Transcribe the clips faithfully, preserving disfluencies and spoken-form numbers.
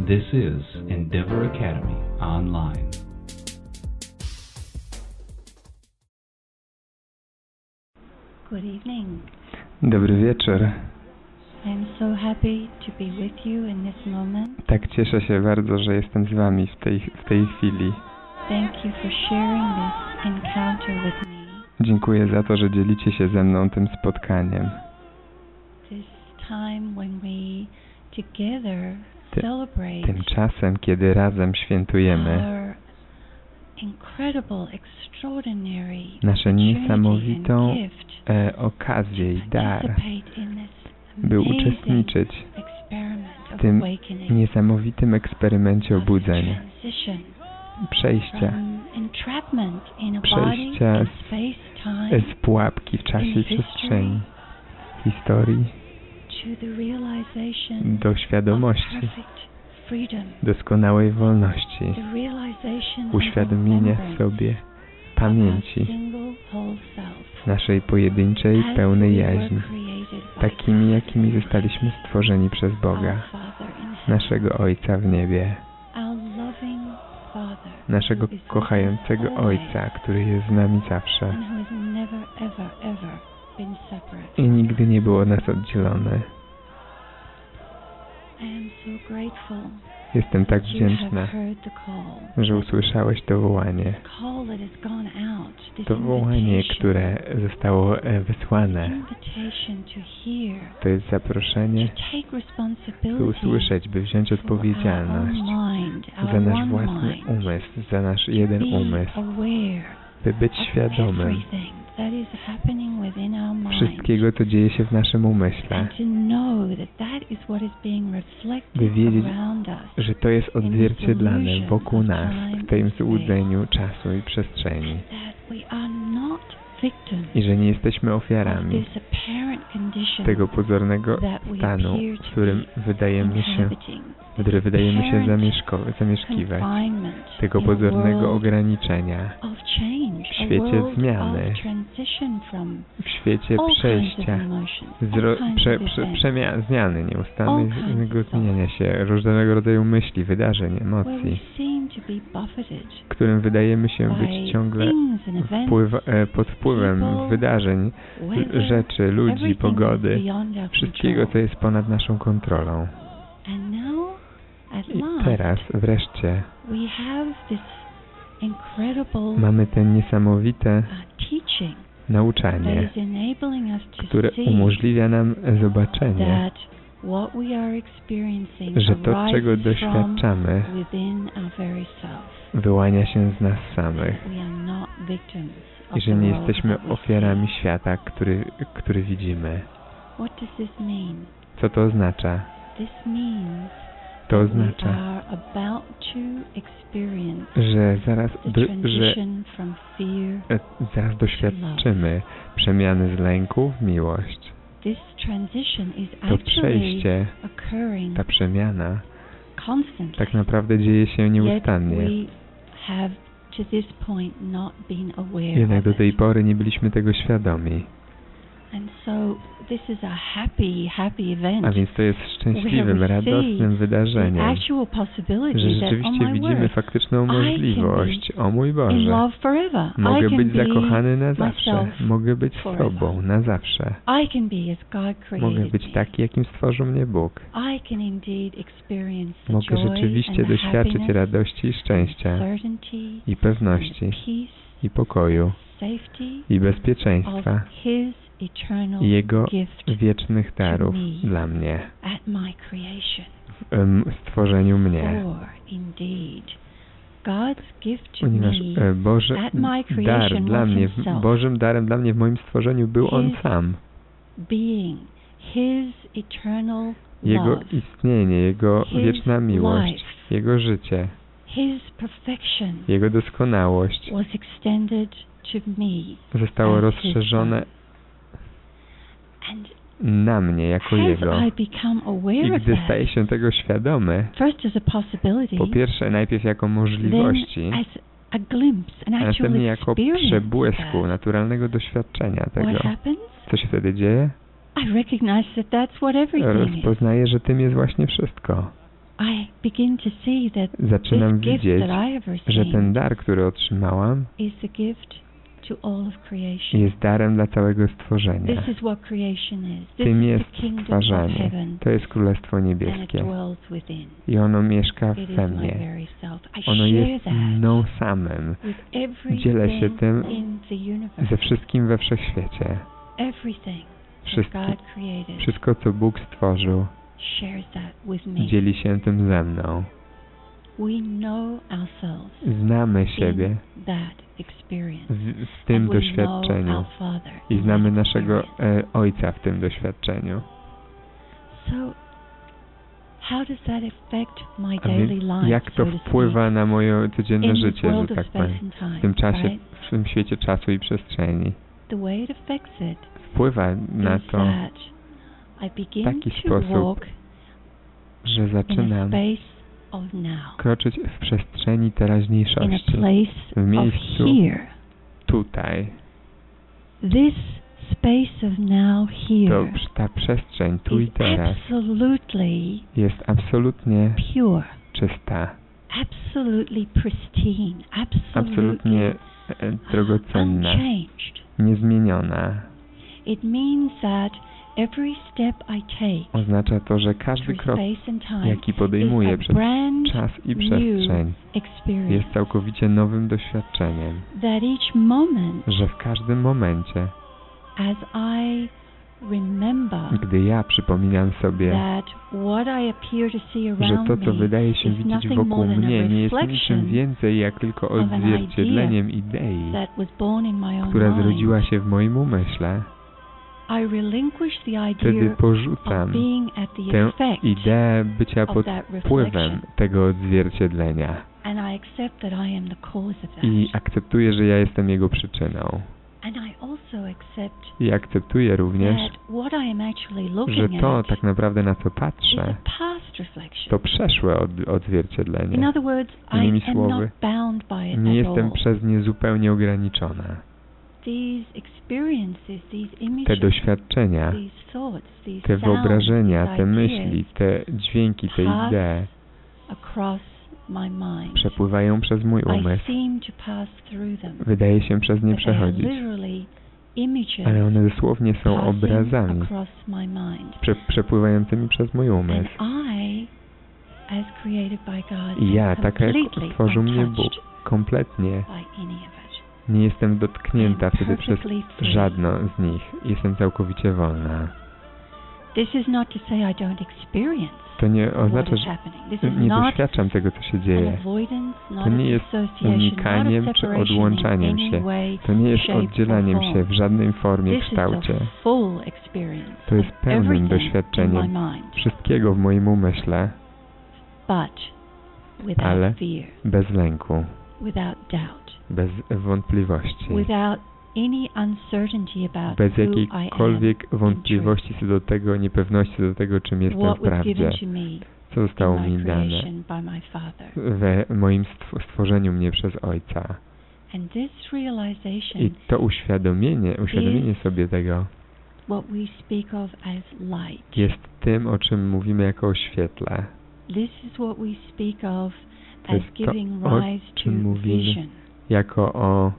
This is Endeavor Academy Online. Good evening. Dobry wieczór. I'm so happy to be with you in this moment. Tak cieszę się bardzo, że jestem z wami w tej, w tej chwili. Thank you for sharing this encounter with me. Dziękuję za to, że dzielicie się ze mną tym spotkaniem. This time when we together Ty, celebrate tym czasem, kiedy razem świętujemy our incredible, extraordinary naszą niesamowitą and gift e, okazję i dar, participate in this by amazing uczestniczyć experiment w of tym awakening, niesamowitym eksperymencie of obudzenia, transition przejścia, from entrapment in a body przejścia and z, space-time z pułapki w czasie i in przestrzeni, historii, to the realization do of świadomości, perfect freedom, doskonałej wolności, the realization and uświadomienia remembrance sobie, of our pamięci single whole self, naszej pojedynczej, as pełnej we were jaźni, created by takimi, jakimi zostaliśmy stworzeni przez our Boga, Father in heaven, naszego Ojca w niebie, our loving Father, naszego who is with us kochającego always Ojca, który jest z nami zawsze and who has never, ever, ever been separate. i nigdy nie był od nas oddzielony. I am so grateful Jestem tak that you have wdzięczna, heard the call. że usłyszałeś to wołanie. Call that has gone out, this To wołanie, invitation, które zostało e, wysłane. invitation to hear, To jest zaproszenie, to take by responsibility usłyszeć, by wziąć for our odpowiedzialność own mind, za our nasz one własny mind, umysł, za nasz jeden be umysł, aware by być of świadomym everything that is happening within our mind, wszystkiego, co dzieje się w naszym umyśle, and to know that that is what is being reflected by wiedzieć, around us, że to jest odzwierciedlane wokół nas w tym złudzeniu czasu i przestrzeni that we are not victims i że nie jesteśmy of ofiarami this apparent condition tego pozornego that we stanu, appear w to którym be wydajemy się, inhabiting, w który wydajemy się apparent zamieszko- zamieszkiwać, confinement tego in a pozornego world ograniczenia, of change, w świecie a world zmiany, of transition from w świecie all kinds of przejścia, emotions, all zro- kinds prze, of prze, events, przemia- zmiany, All nieustannego kinds of zmieniania się, różnego rodzaju myśli, wydarzeń, where we emocji, seem to be buffeted którym wydajemy się by być ciągle things and events, wpływ, e, pod wpływem people, wydarzeń, weather, rzeczy, ludzi, everything pogody, is beyond our wszystkiego, co control. jest ponad naszą kontrolą. And now, at I last, teraz wreszcie we have this incredible mamy ten niesamowite uh, teaching that nauczanie, is enabling us to które see umożliwia nam zobaczenie, that what we are experiencing że to, czego arises doświadczamy, from within our very self. wyłania się z nas samych We are not victims i of że the nie world jesteśmy that we ofiarami see. świata, który, który widzimy. What does this mean? Co to oznacza? This means To we oznacza, are about to experience że zaraz, the do, że transition from fear. e, zaraz doświadczymy przemiany z lęku w miłość. This transition is To actually przejście, occurring ta przemiana constantly. tak naprawdę dzieje się Yet nieustannie. we have to this point not been aware Jednak of do it. tej pory nie byliśmy tego świadomi. And so this is a happy, happy event. A więc to jest szczęśliwym, radosnym the wydarzeniem, actual possibility że that, oh rzeczywiście my widzimy word, faktyczną I can możliwość. O mój in Boże, love forever. mogę I can być be zakochany na zawsze. myself Mogę być forever. sobą na zawsze. I can be as God created Mogę być me. taki, jakim stworzył mnie Bóg. I can indeed experience the Mogę joy rzeczywiście and the doświadczyć happiness, radości i szczęścia certainty, i pewności and peace, i pokoju safety i of bezpieczeństwa His eternal i Jego gift wiecznych darów me. dla mnie at my creation. w em, stworzeniu mnie. For indeed, God's gift to Ponieważ me e, Boże, at my dar creation dla was mnie, himself. Bożym darem dla mnie w moim stworzeniu był On His sam. being, His eternal Jego love, istnienie, Jego His wieczna miłość, life, Jego życie, His perfection Jego doskonałość was extended to me zostało as His rozszerzone son. And na mnie jako as Jego. I become I aware of gdy that, staję się tego świadomy, first as a possibility, po pierwsze najpierw jako możliwości, then as a glimpse, an a actual następnie jako experience przebłysku, that. naturalnego doświadczenia What tego. happens? Co się wtedy dzieje? I recognize that that's what everything is. Rozpoznaję, że tym jest właśnie wszystko. I begin to see that zaczynam this gift widzieć, that I have że ten received dar, który otrzymałam, is the gift to all of creation. jest darem dla całego stworzenia. This is what creation is. This Tym is jest the kingdom of stwarzanie. heaven, To jest Królestwo and it Niebieskie. dwells within. I ono mieszka It is we my mnie. very self. I Ono share jest that mną samym. with Dzielę się everything tym in the universe. ze wszystkim we wszechświecie. Everything that Wszystko, God created wszystko co Bóg stworzył, shares that with me. dzieli się tym ze mną. We know ourselves Znamy siebie in that experience. w, w tym And we know doświadczeniu our Father i in znamy that naszego experience. e, Ojca w tym doświadczeniu. So, how does that affect my A daily więc life, jak to so to wpływa speak, na moje codzienne in this życie, world że of tak space powiem, and time, w tym czasie, right? w tym świecie czasu i przestrzeni? The way it affects it Wpływa na is to, that I begin taki to sposób, walk że in a zaczynam space of now, kroczyć w przestrzeni in a teraźniejszości, place w of miejscu here. tutaj. This space of now To here ta przestrzeń tu i is teraz absolutely jest absolutnie pure, czysta, absolutely pristine, absolutely absolutnie e, drogocenna, unchanged. niezmieniona. It means that every step I take Oznacza to, że każdy through krok, space and time jaki is podejmuję a przez brand czas i new przestrzeń, experience. jest całkowicie nowym doświadczeniem, That each moment, że w każdym momencie, as I remember gdy ja przypominam sobie, that what I appear to see że around to, co me wydaje się is widzieć nothing wokół more than a mnie, nie jest niczym reflection więcej jak tylko of an odzwierciedleniem idei, that was born in my own która mind, zrodziła się w moim umyśle. I relinquish the Wtedy idea porzucam of being at the tę effect ideę bycia of pod that wpływem reflection, tego odzwierciedlenia and I accept that I am the cause of that. i akceptuję, że ja jestem jego przyczyną. And I also accept I akceptuję również, that what I am actually że looking to at tak naprawdę na co is patrzę, a past reflection. to przeszłe od, In odzwierciedlenie. other words, Innymi I am słowy, not bound by it Nie at jestem all. przez nie zupełnie ograniczona. These experiences, these Te images, doświadczenia, these thoughts, these te sounds, wyobrażenia, these te ideas myśli, te dźwięki, te pass idee across my mind. przepływają przez mój I umysł. seem to pass through them. Wydaje się przez nie But they are przechodzić, literally images ale one dosłownie są passing obrazami across my mind. prze, przepływającymi przez mój And umysł. I, as created by God, I ja, am taka jak completely stworzył mnie Bóg, untouched kompletnie by any of it. nie jestem dotknięta I'm wtedy przez perfectly free. żadną z nich. Jestem całkowicie wolna. This is not to say I don't experience To nie what oznacza, is że happening. This is nie not doświadczam tego, co się an dzieje. avoidance, not To nie a jest dissociation, unikaniem not a czy separation odłączaniem in się. any way, To nie jest shape, or oddzielaniem się form. w żadnej formie, This is kształcie. a full experience To jest of pełnym everything in doświadczeniem my mind, wszystkiego w moim umyśle, but without ale fear, bez lęku, without doubt, bez wątpliwości, without any uncertainty about bez who I am jakiejkolwiek in wątpliwości co do tego, niepewności co do tego, czym truth. jestem What w was given prawdzie, to me co zostało in mi my dane creation by my Father. we moim stw- stworzeniu mnie przez Ojca. And this realization I to uświadomienie, uświadomienie sobie tego what we speak of as light. jest tym, o czym mówimy jako o świetle. This is what we speak of To as jest to, giving o rise to czym mówimy vision. jako o,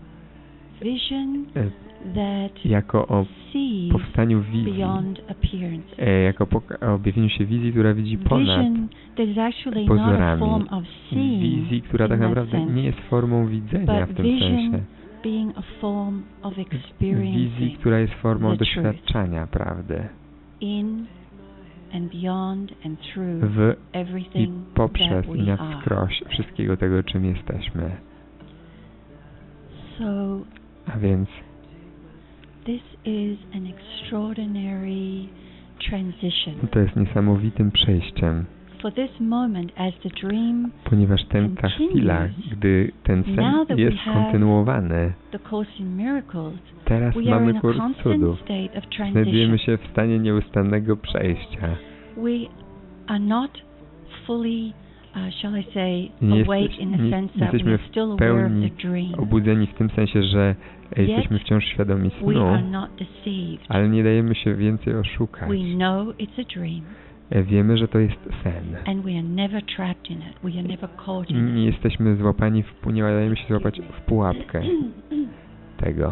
Vision e, that jako o sees powstaniu wizji, beyond appearance. e, jako poka- o objawieniu się wizji, która widzi ponad Vision that is actually not a pozorami. form of seeing Wizji, która in tak that naprawdę sense, nie jest formą widzenia but w tym vision sensie. being a form of Wizji, experiencing która jest formą the truth. doświadczania prawdy. in and beyond and through W i everything poprzez that i we na are. wskroś wszystkiego tego, czym jesteśmy. So A więc this is an extraordinary transition. to jest niesamowitym przejściem, For this moment, as the dream, ponieważ ten, ta chwila, gdy ten Now sen that we jest have kontynuowany, the Course in Miracles, teraz we are in mamy a kurs constant cudów. state of transition. Znajdujemy się w stanie nieustannego przejścia. We are not fully, uh, shall I say, Nie awake jesteś- in the nie- sense that jesteśmy we're w still aware of pełni the dream. Obudzeni w tym sensie, że jesteśmy wciąż świadomi We snu, are not deceived. ale nie dajemy się więcej oszukać. We know it's a dream. Wiemy, że to jest sen. And we are never trapped in it. We are never caught in Nie it. jesteśmy złapani, w, nie dajemy się złapać w pułapkę tego.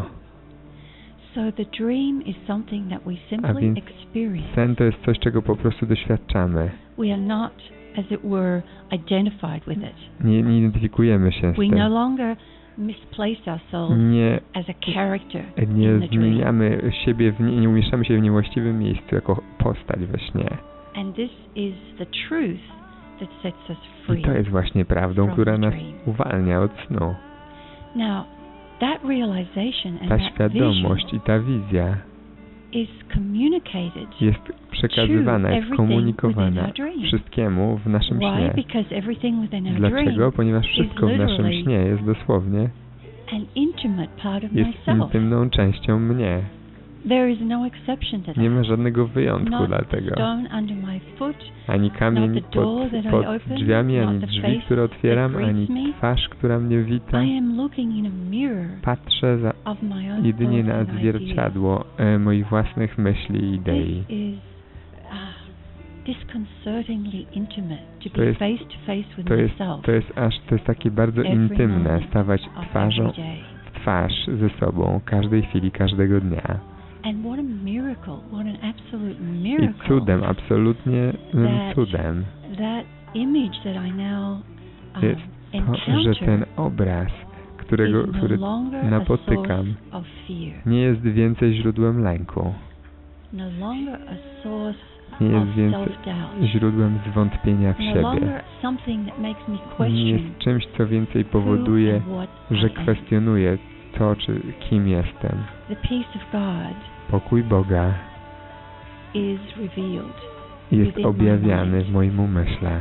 So the dream is something that we A simply więc experience. sen to jest coś, czego po prostu doświadczamy. We are not, as it were, identified with it. Nie, nie identyfikujemy się z We tym. no longer misplace ourselves Nie, as a character nie in the dream. zmieniamy siebie, w nie, nie umieszczamy się w niewłaściwym miejscu jako postać we śnie. And this is the truth that sets us free. I to jest właśnie prawdą, from która the nas dream. uwalnia od snu. Now, that realization and Ta that świadomość vision i ta wizja is communicated jest przekazywana, to jest everything komunikowana within our dream. wszystkiemu w naszym Why? śnie. Because everything within our Dlaczego? dream Ponieważ wszystko w naszym literally śnie jest dosłownie an intimate part of jest myself. intymną częścią mnie. There is no exception to that. Nie ma żadnego wyjątku Not dla the tego. stone under my foot, Ani kamień not the door pod, that I pod open, drzwiami, not ani the drzwi, face które otwieram, that ani greets me. twarz, która mnie wita. I am looking in a mirror Patrzę za, of my own jedynie thoughts na and ideas. zwierciadło e, moich własnych myśli i idei. This is uh, disconcertingly intimate to To be jest- face to face with To jest, myself to jest aż, to jest takie bardzo every intymne, moment stawać of twarzą every day. w twarz ze sobą każdej chwili, każdego dnia. And what a miracle, what an absolute I miracle cudem, absolutnie that- cudem that image that I now um, jest to, że encounter ten obraz, którego, is no który longer a napotykam, source of fear, nie jest więcej źródłem lęku, no longer a source nie jest of więcej self-doubt, źródłem zwątpienia w no siebie. longer something that makes me Nie question jest czymś, co więcej who powoduje, and what że I am. kwestionuję to, czy kim jestem. The peace of God Pokój Boga is revealed jest within my objawiany mind. w moim umyśle.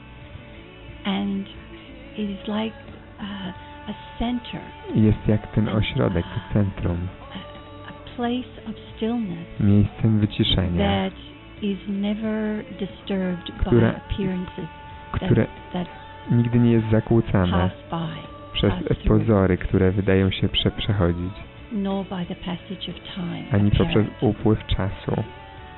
and it is like uh, a center, Jest jak ten ośrodek, to centrum, a, a place of stillness miejscem wyciszenia, that is never disturbed by Które- appearances które that, nigdy nie jest that zakłócane pass by, przez pass through, pozory, które wydają się prze przechodzić, nor by the passage of time. ani poprzez apparent. upływ czasu. Okay.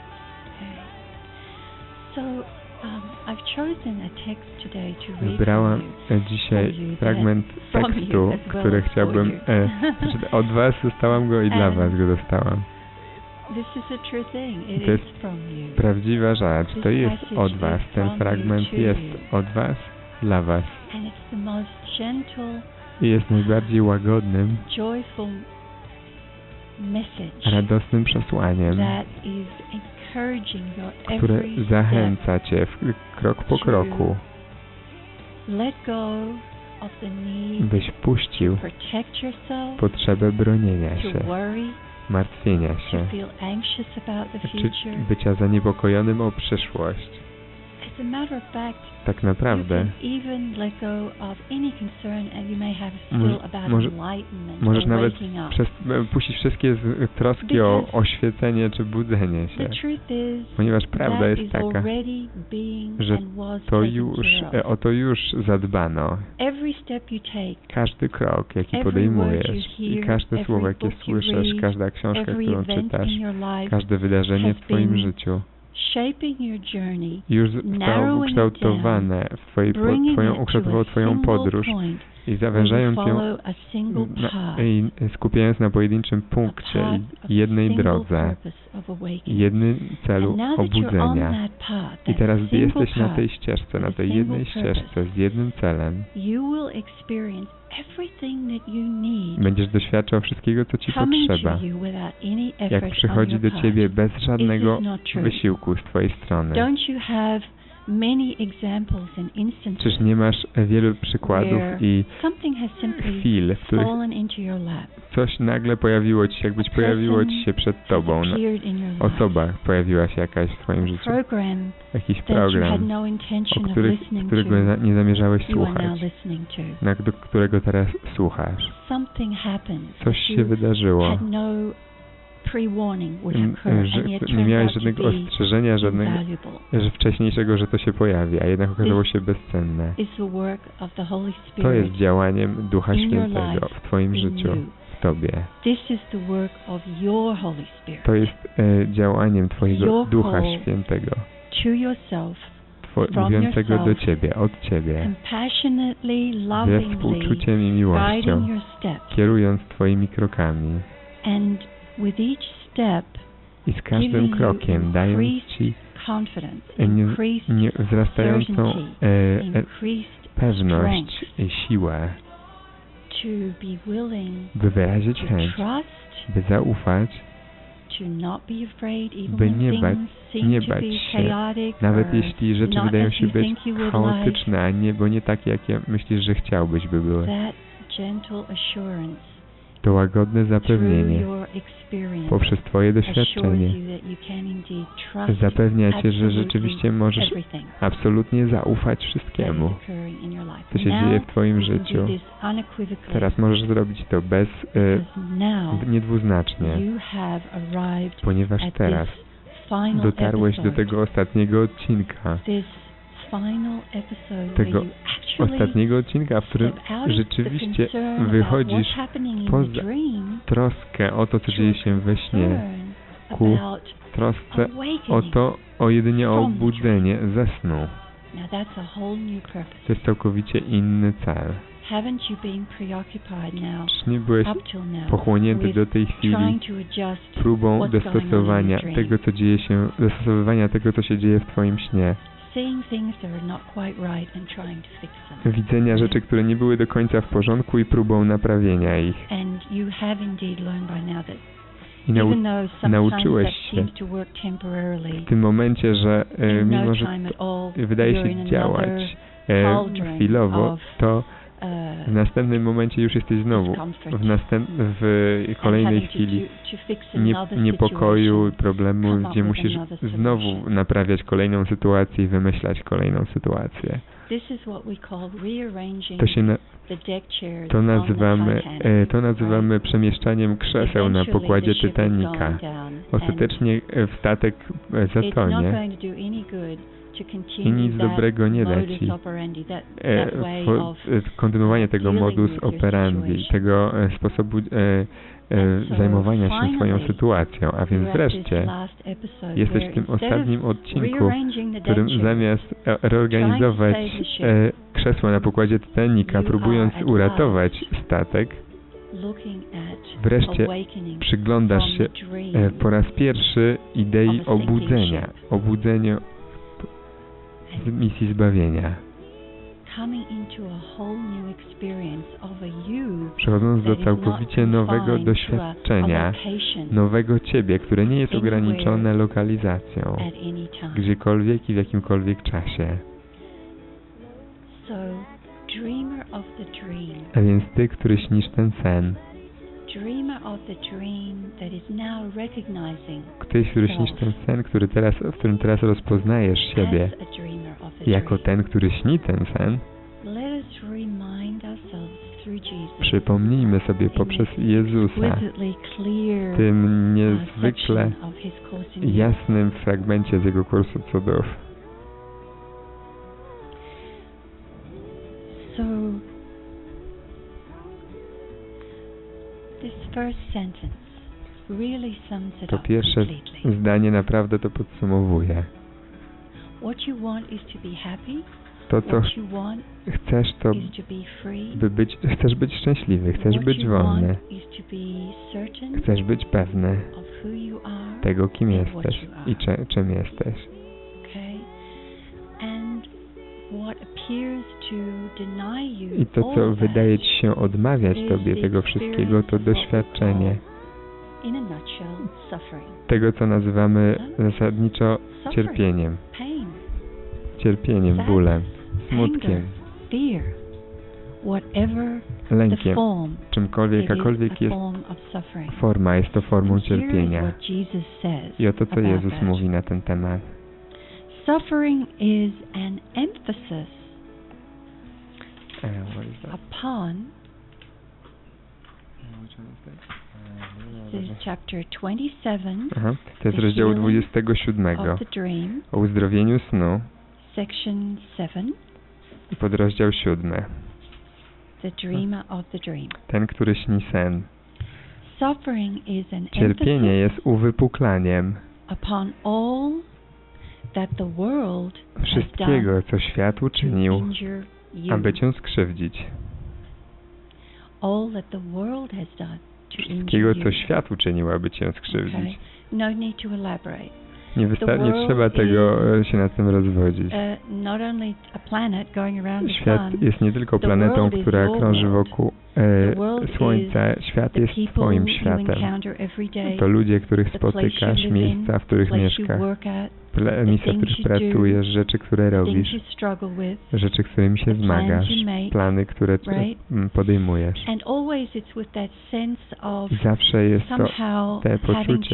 So um, I've chosen a text today to read Wybrałam from you. dzisiaj from you fragment that- from tekstu, you as well który as for chciałbym... you. E, znaczy od was dostałam go i dla And was go dostałam. This is a true thing. It To is jest from you. Prawdziwa rzecz, to This jest passage od is was, ten from fragment you to jest you. od was, dla was. And it's the most gentle, I jest najbardziej łagodnym, joyful message radosnym przesłaniem, that is encouraging your które every step. zachęca cię w, krok po kroku, Let go of the need byś puścił to protect yourself, potrzebę bronienia to się, worry, martwienia to się, feel anxious about the czy future. bycia zaniepokojonym o przyszłość. As a matter of fact, Tak you naprawdę can even let go of any concern and you may have Może- still about może- enlightenment możesz or nawet waking up. przez, puścić wszystkie z, troski o Because oświecenie czy budzenie The się, truth is ponieważ prawda that jest is taka, already being że and was to taken już, care e, of. o to już zadbano. Every step you take, Każdy krok, jaki every podejmujesz word you i hear, każde every słowo, jakie book you słyszysz, read, każda książka, every którą event czytasz, in your life każde wydarzenie w has twoim been życiu shaping your journey, już zostało narrowing it ukształtowane w twojej, po, bringing twoją, it to ukształtowało a twoją single podróż point i where you zawężając ją follow a single na, path, i skupiając na pojedynczym a punkcie path of i jednej single drodze, purpose of i awakening. jednym celu And now that you're on obudzenia. that path, I that teraz, gdy single jesteś na path, tej ścieżce, na with a tej single jednej purpose, ścieżce z jednym celem, you will experience everything that you need będziesz doświadczał wszystkiego, co ci coming potrzeba, to you without any effort jak on przychodzi your do part. ciebie bez żadnego Is this not true? wysiłku z twojej strony. Don't you have many examples and instances Czyż nie masz wielu przykładów where i something has simply chwil, w których fallen into your lap, coś nagle pojawiło ci się, jakbyś A pojawiło ci person się przed has tobą, na appeared in your life, osoba pojawiła się jakaś w twoim życiu, program jakiś that you had program, no o intention of których, listening którego to, za- nie zamierzałeś you are now słuchać, listening to. na do którego teraz słuchasz. Something happened Coś that się you wydarzyło, had no pre-warning would n- occur, że and yet nie turned miałeś out to żadnego be ostrzeżenia, żadnego, invaluable. że wcześniejszego, że to się pojawi, a jednak okazało się bezcenne. Is the work of the Holy To Spirit jest działaniem Ducha in your Świętego life, w twoim in życiu, you. w tobie. This is the work of your Holy Spirit. To jest e, działaniem twojego Your Ducha call Świętego. to yourself, Two, mówiącego do Ciebie, od Ciebie, compassionately, ze lovingly współczuciem i miłością, guiding your steps, kierując Twoimi krokami and with each step i z każdym giving krokiem you dając increased Ci confidence, nie, increased nie wzrastającą certainty, e, e, increased pewność strength i siłę, to be willing by wyrazić to chęć, trust, by zaufać, to not be afraid, even by when nie things bać, seem nie to bać be się, chaotic nawet or jeśli rzeczy not wydają as się you być think you would like. chaotyczne, a nie, bo nie takie, jakie myślisz, że chciałbyś, by były. That gentle assurance To łagodne through zapewnienie your experience poprzez Twoje assures doświadczenie you that you can indeed trust zapewnia Cię, że absolutely rzeczywiście możesz everything absolutnie zaufać that is wszystkiemu, occurring in your life. co się Now dzieje w Twoim you can do życiu. this unequivocally, Teraz możesz zrobić to bez, e, because now niedwuznacznie, you have arrived ponieważ at teraz this final dotarłeś do episode, tego ostatniego odcinka, this final episode tego where you actually ostatniego odcinka, w którym step out of the rzeczywiście concern about wychodzisz what's happening in poza the dream troskę o to, co to dzieje się we śnie, concern ku about trosce o awakening. to, o jedynie o from the obudzenie ze snu. Now that's a whole new purpose. To jest całkowicie inny cel. Haven't you been preoccupied now, Czy nie byłeś up till now, pochłonięty with do tej chwili trying to adjust próbą what's going on in dostosowania your dream? tego, co dzieje się, dostosowywania tego, co się dzieje w Twoim śnie, Seeing things that are not quite right and trying to fix them. widzenia rzeczy, które nie były do końca w porządku i próbą naprawienia ich. And you have indeed learned by now that I nau even though sometimes nauczyłeś that się seems to work temporarily, w tym momencie, że e, in no mimo, że time at all, to wydaje you're się in działać another e, cauldron chwilowo, of, to uh, w następnym momencie już jesteś znowu discomfort w, następ w and kolejnej having to chwili do- to fix nie, another niepokoju, situation, problemu, come up gdzie with musisz another solution. znowu naprawiać kolejną sytuację i wymyślać kolejną sytuację. This is what we call rearranging To się na, the deck chairs to on the nazywamy, Titanic, e, to nazywamy przemieszczaniem krzeseł na Eventually pokładzie the ship is Titanica. going down, and Ostatecznie e, statek e, it's not zatonie going to do any good to i continue nic that dobrego nie da modus Ci. operandi, that, E, that way po, of e, kontynuowanie tego dealing modus with your operandi, situation. tego e, sposobu e, e, And so zajmowania się swoją finally, sytuacją, a więc we're at this wreszcie last episode jesteś where w tym instead of ostatnim odcinku, rearranging the w którym deck chairs, zamiast e, reorganizować trying to save the ship, e, krzesła na pokładzie Titanica, you próbując are at uratować statek, looking at wreszcie awakening przyglądasz from się the dream e, po raz pierwszy idei of a sinking obudzenia, ship. obudzeniu z misji zbawienia. coming into a whole new experience of a you Przechodząc do that is not całkowicie nowego confined to a- a doświadczenia, location nowego Ciebie, które nie jest anywhere ograniczone lokalizacją, at any time. gdziekolwiek i w jakimkolwiek czasie. So, dreamer of the dream, A więc Ty, który śnisz ten sen, dreamer of the dream that is now recognizing Ty, który śnisz ten sen, który teraz, w którym teraz rozpoznajesz siebie as a dreamer of the jako dream. ten, który śni ten sen, Let us remind ourselves through Jesus przypomnijmy sobie poprzez Jezusa, exquisitely clear tym uh, niezwykle section of his course in jasnym fragmencie z jego kursu cudów. So, this first sentence really sums it To up pierwsze completely. zdanie naprawdę to podsumowuje. What you want is to be happy. To, co What you want chcesz, to is to be free. by być, chcesz być szczęśliwy, chcesz What być you wolny, want is to be certain chcesz być pewny of who you are. tego, kim and what jesteś you are. i cze, czym jesteś. Okay? And what appears to deny you I to, all co that wydaje Ci się odmawiać is Tobie the tego wszystkiego, to experience of what we doświadczenie call, in a nutshell, suffering. tego, co nazywamy zasadniczo Suffering, cierpieniem. pain, Cierpieniem, bólem, smutkiem, anger, fear, whatever the lękiem, form, czymkolwiek, it jakakolwiek is a jest form of suffering. forma, jest to formą And here is cierpienia. what Jesus says I oto co about Jezus that. mówi na ten temat. Suffering is an emphasis E, what is that? upon, this is chapter twenty-seven Aha, to jest The rozdział healing dwudziestego siódmego of the dream, o uzdrowieniu snu section seven, i podrozdział siódmy. the dreamer of the dream. Ten, który śni sen. Suffering is an Cierpienie emphasis jest uwypuklaniem upon all that the world wszystkiego, co świat uczynił, aby cię skrzywdzić. All that the world has done to Wszystkiego, co świat uczynił, aby cię skrzywdzić. Okay. No need to elaborate. Nie, wysta- nie trzeba tego się nad tym rozwodzić. Świat jest nie tylko planetą, która krąży wokół e, Słońca. Świat jest twoim światem. To ludzie, których spotykasz, miejsca, w których mieszkasz, ple- miejsca, w których pracujesz, rzeczy, które robisz, rzeczy, którymi się zmagasz, plany, które podejmujesz. I zawsze jest to te poczucie,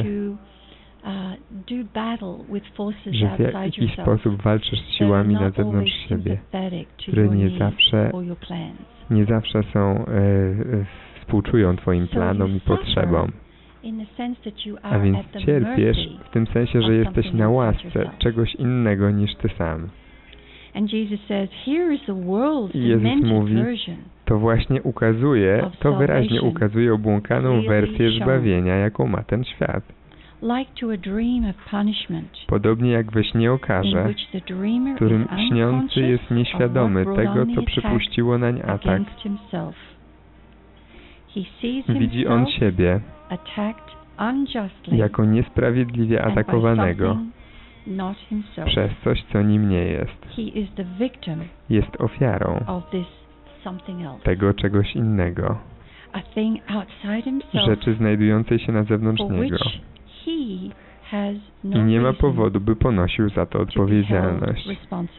że w jakiś sposób walczysz z siłami na zewnątrz siebie, które nie zawsze, nie zawsze są, e, współczują twoim planom i potrzebom. A więc cierpiesz w tym sensie, że jesteś na łasce czegoś innego niż ty sam. I Jezus mówi, to właśnie ukazuje, to wyraźnie ukazuje obłąkaną wersję zbawienia, jaką ma ten świat. Podobnie jak we śnie o karze, w którym śniący jest nieświadomy tego, co przypuściło nań atak. Widzi on siebie jako niesprawiedliwie atakowanego przez coś, co nim nie jest. Jest ofiarą tego czegoś innego, rzeczy znajdującej się na zewnątrz niego. I nie ma powodu, by ponosił za to odpowiedzialność.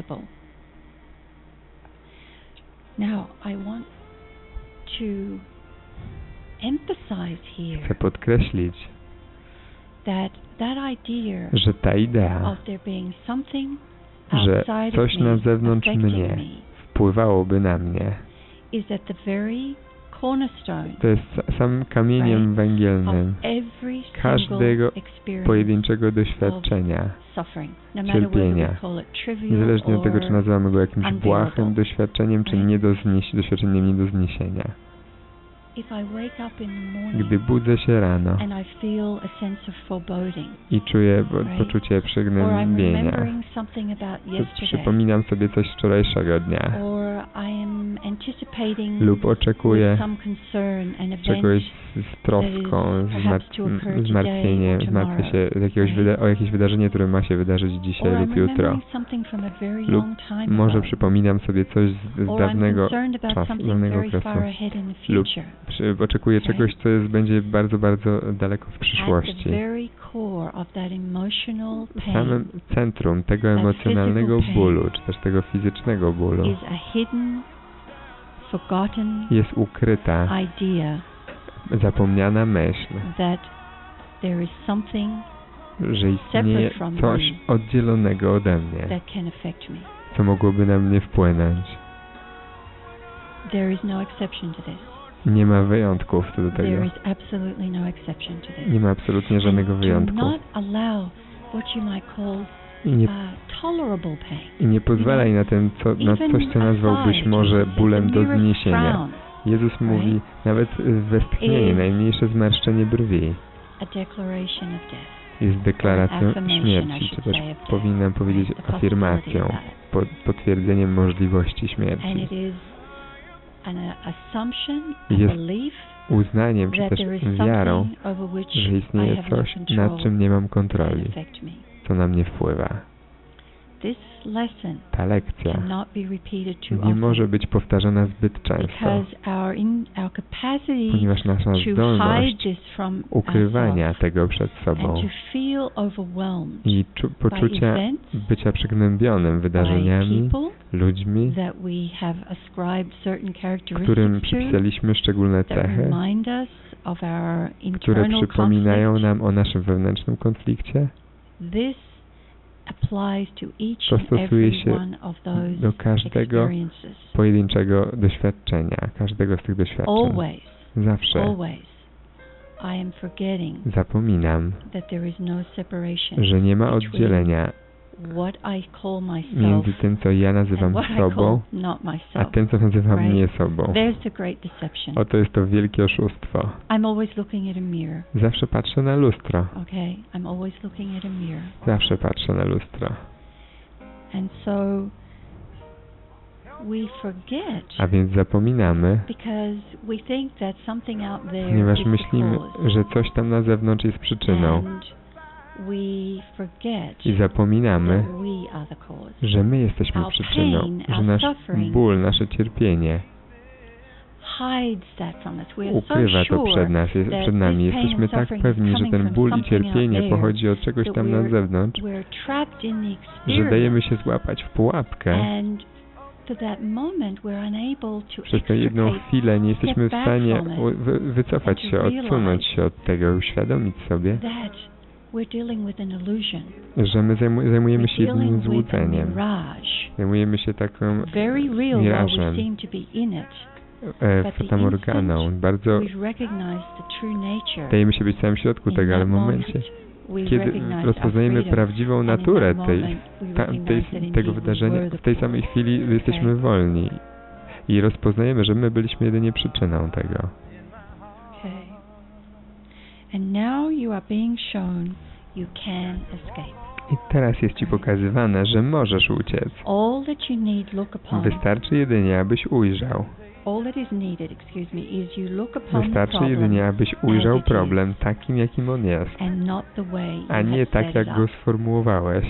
Chcę podkreślić, że ta idea, że coś na zewnątrz mnie wpływałoby na mnie, to jest samym kamieniem węgielnym każdego pojedynczego doświadczenia, cierpienia. Niezależnie od tego, czy nazywamy go jakimś błahym doświadczeniem, czy nie do znieś- doświadczeniem nie do zniesienia. Gdy budzę się rano i czuję poczucie przygnębienia, to przypominam sobie coś z wczorajszego dnia lub oczekuję czegoś z troską, z zmar- zmartwieniem, zmartwię się z jakiegoś wyda- o jakieś wydarzenie, które ma się wydarzyć dzisiaj lub jutro. Lub może przypominam sobie coś z, z dawnego czasu, z dawnego okresu. Lub przy, oczekuję czegoś, co jest, będzie bardzo, bardzo daleko w przyszłości. W samym centrum tego emocjonalnego bólu, czy też tego fizycznego bólu jest ukryta, zapomniana myśl, że istnieje coś oddzielonego ode mnie, co mogłoby na mnie wpłynąć. Nie ma wyjątków co do tego. Nie ma absolutnie żadnego wyjątku. I nie, I nie pozwalaj na, ten, co, na coś, co nazwałbyś może bólem do zniesienia. Jezus mówi, nawet westchnienie, najmniejsze zmarszczenie brwi jest deklaracją śmierci, czy też powinnam powiedzieć afirmacją, potwierdzeniem możliwości śmierci. Jest uznaniem, czy też wiarą, że istnieje coś, nad czym nie mam kontroli, co na mnie wpływa. Ta lekcja nie może być powtarzana zbyt często, ponieważ nasza zdolność ukrywania tego przed sobą i poczucia bycia przygnębionym wydarzeniami, ludźmi, którym przypisaliśmy szczególne cechy, które przypominają nam o naszym wewnętrznym konflikcie. To stosuje się do każdego pojedynczego doświadczenia, każdego z tych doświadczeń. Zawsze zapominam, że nie ma oddzielenia między tym, co ja nazywam sobą, a tym, co nazywam nie sobą. Oto jest to wielkie oszustwo. Zawsze patrzę na lustro. Zawsze patrzę na lustro. And so we forget, a więc zapominamy, because we think that something out there ponieważ is myślimy, the cause. że coś tam na zewnątrz jest przyczyną. And we forget I zapominamy, that we are the cause. że my jesteśmy Our przyczyną, pain, że our nasz suffering ból, nasze cierpienie hides that from us. We are ukrywa so to przed, sure nas, jest, that przed nami. this pain Jesteśmy and tak suffering pewni, is że coming ten from ból i something out cierpienie there, pochodzi od czegoś that tam na we're- zewnątrz, we're trapped in the że experience. dajemy się złapać w pułapkę. And to that moment we're unable to Przez tę jedną extricate, chwilę nie jesteśmy w step stanie back from it wy- wycofać and się, to odsunąć realize się od tego, uświadomić sobie, that we're dealing with an illusion. że my zajmu- zajmujemy We're się jedynym dealing with a złudzeniem. mirage. Zajmujemy się taką Very real while we mirażem, seem to be in it. e, But the fatamorganą. instant Bardzo we recognize the true nature. dajemy się być w samym środku In tego, ale w that momencie, moment, we kiedy recognize rozpoznajemy our freedom. prawdziwą And in naturę that tej, moment, we ta, recognize tej, that indeed tego we wydarzenia, were the w tej cause. samej chwili jesteśmy Okay. wolni i rozpoznajemy, że my byliśmy jedynie przyczyną tego. Okay. And now you are being shown you can escape. I teraz jest Ci pokazywane, że możesz uciec. All that you need look upon. Wystarczy jedynie, abyś ujrzał. All that is needed, excuse me, is you look upon the Wystarczy problem jedynie, abyś ujrzał as it is, problem takim, jakim on jest, and not the way a you nie have tak, set jak it go up. sformułowałeś.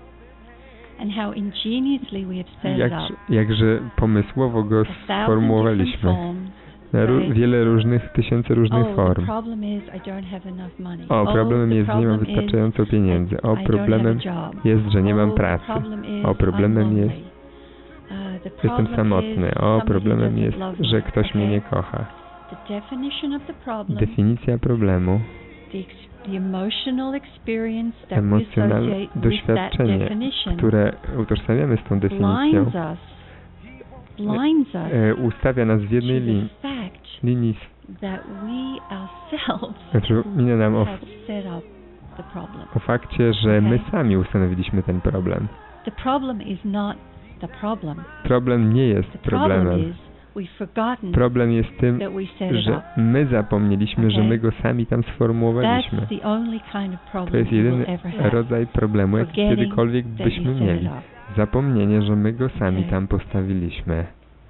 And how ingeniously we have set Jak, it up. jakże pomysłowo go A thousand different sformułowaliśmy. forms. Na ró- right? wiele różnych, tysięcy różnych Oh, the form. problem is I don't have enough money. O, Oh, problemem the jest, że nie mam problem is wystarczająco pieniędzy. O, I don't problemem have a job. jest, że nie mam Oh, pracy. the problem is O, problemem I'm jest, lonely. Uh, the jestem problem samotny. is O, somebody problemem doesn't jest, love me. że ktoś mnie Okay? nie kocha. The definition of the problem, Definicja problemu, the, ex- the emotional experience that we emocjonalne associate with that doświadczenie, definition które utożsamiamy z tą definicją, blinds us, blinds us e, ustawia nas w to jednej lin- the fact linii, that we ourselves przypomina nam o, have set up the problem. o fakcie, że my Okay. sami ustanowiliśmy ten problem. The problem is not the problem. Problem nie jest The problem problemem. is we've forgotten Problem jest tym, that we set it że up. my zapomnieliśmy, że Okay. my go sami tam sformułowaliśmy. That's the only kind of To problem jest we jedyny will ever have. rodzaj problemu, jaki Forgetting kiedykolwiek that byśmy you set mieli. it up. Zapomnienie, że my go sami Okay. tam postawiliśmy.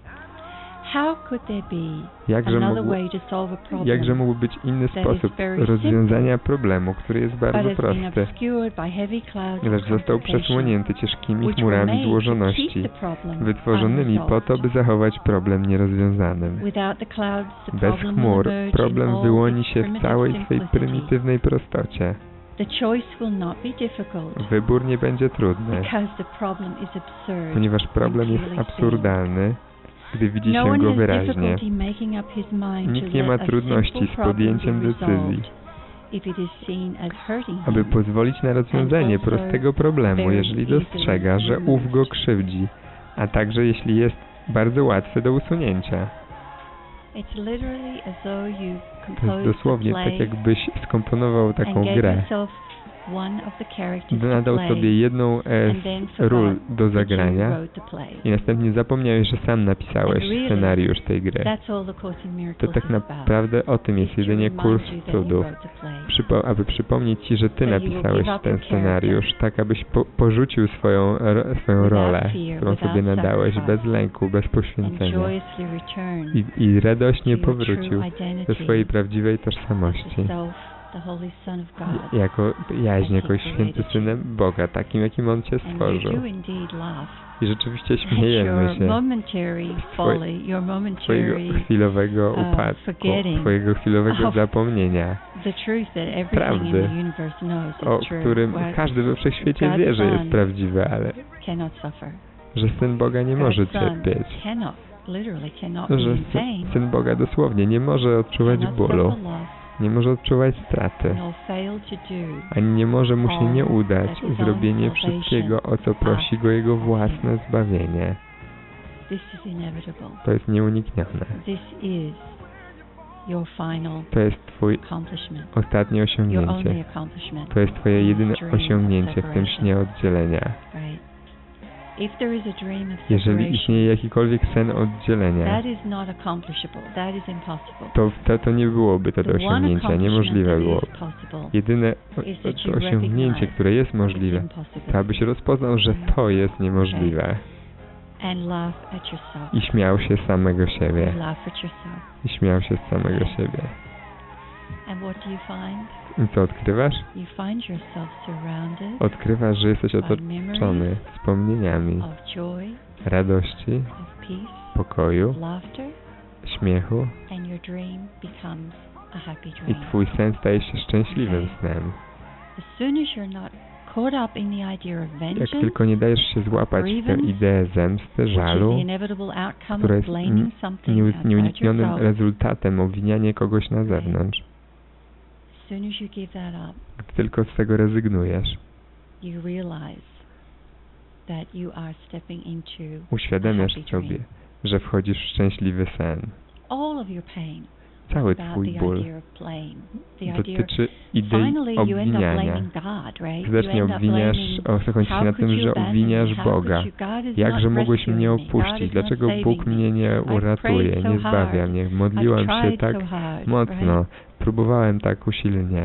How could there be Jakże, another mógł, way to solve a problem jakże mógłby być inny that is sposób very rozwiązania problemu, który jest but bardzo has been prosty, obscured by heavy clouds lecz of został complication, przesłonięty ciężkimi which were chmurami made to złożoności, keep the problem wytworzonymi po unresolved. to, by zachować problem nierozwiązanym. Without the clouds, the Bez problem will chmur emerge in problem all wyłoni its się w primitive całej swej simplicity. prymitywnej prostocie. The choice will not be difficult Wybór nie będzie trudny, because the problem is absurd. ponieważ problem when jest clearly seen. absurdalny, gdy widzi No się one go has wyraźnie. difficulty making up his mind Nikt to nie ma let a trudności simple z problem podjęciem be decyzji, resolved if it is seen as hurting aby him. pozwolić na rozwiązanie also prostego problemu, very jeżeli easily dostrzega, że ów removed. go krzywdzi, a także jeśli jest bardzo łatwy do usunięcia. It's literally as though you To jest composed a dosłownie play tak, jakbyś skomponował taką and gave grę. yourself one of the characters to Nadał play, sobie jedną e, and then z ról forgot do that you zagrania wrote the play. i następnie zapomniałeś, że sam napisałeś And really, scenariusz tej gry. That's all the Course in To Miracles tak is about. naprawdę o tym jest Is to jedynie remind kurs you that you cudów. wrote the play. Przypo aby przypomnieć Ci, że Ty So you will napisałeś give up ten your scenariusz, tak abyś po porzucił swoją, ro swoją Without rolę, fear, którą without sobie nadałeś, sacrifice, bez lęku, bez and poświęcenia joyously return i, i radośnie to your powrócił true identity do swojej prawdziwej as the tożsamości. self, the Holy Son of God. Jako jaźń, jako As he święty created Synem Boga, takim jakim On Cię And we stworzył. do indeed laugh I rzeczywiście at śmiejemy your się momentary folly, your Twojego momentary chwilowego uh, upadku, forgetting Twojego chwilowego of zapomnienia, the truth that everything Prawdy, in the universe knows o is true, którym where każdy we wszechświecie God's wie, że jest Son prawdziwe, ale cannot suffer. że Syn Boga nie może God's Son cierpieć. cannot, literally cannot be Że in pain, Syn Boga dosłownie nie może odczuwać cannot bólu, suffer loss, nie może odczuwać straty, nor fail to do ani nie może mu się nie all udać that his zrobienie own salvation wszystkiego, o co prosi go Jego własne zbawienie. This is inevitable. To jest nieuniknione. This is your final To jest Twój accomplishment. ostatnie Your only osiągnięcie. accomplishment. To jest Twoje in jedyne this dream of osiągnięcie w tym separation. śnie oddzielenia. Right. If there is a dream of Jeżeli istnieje jakikolwiek sen oddzielenia, that is not accomplishable. That is impossible. to, to, to nie byłoby to do osiągnięcia, niemożliwe byłoby. Jedyne to osiągnięcie, które jest możliwe, to abyś rozpoznał, że to jest niemożliwe. And laugh at yourself. I śmiał się z samego siebie. Laugh at yourself. I śmiał się z samego siebie. And what do you find? I co odkrywasz? You find yourself surrounded Odkrywasz, że jesteś otoczony wspomnieniami of joy, radości, of peace, pokoju, laughter, śmiechu and your dream becomes a happy i dream. twój sen staje się szczęśliwym snem. As soon as you're not caught up in the idea of vengeance, Jak tylko nie dajesz się złapać w tę ideę zemsty, żalu, która jest nie- nieuniknionym rezultatem obwiniania kogoś na zewnątrz. as soon as you give that up, Gdy tylko z tego rezygnujesz, you realize that you are stepping into uświadamiasz a happy sobie, dream. że wchodzisz w szczęśliwy sen. All of your pain Cały about twój the ból idea of blame, the idea of dotyczy idei finally you end up obwiniania. blaming God, right? Widocznie You end up obwiniasz, blaming, o się how na could tym, you że abandon obwiniasz me? How Boga. could you? God is Jakże not mogłeś rescuing mnie me. God opuścić? is Dlaczego not Bóg saving mnie me. nie I've uratuje, prayed so nie zbawia hard. mnie? Modliłam I've się tried tak so hard, mocno, right? próbowałem tak usilnie.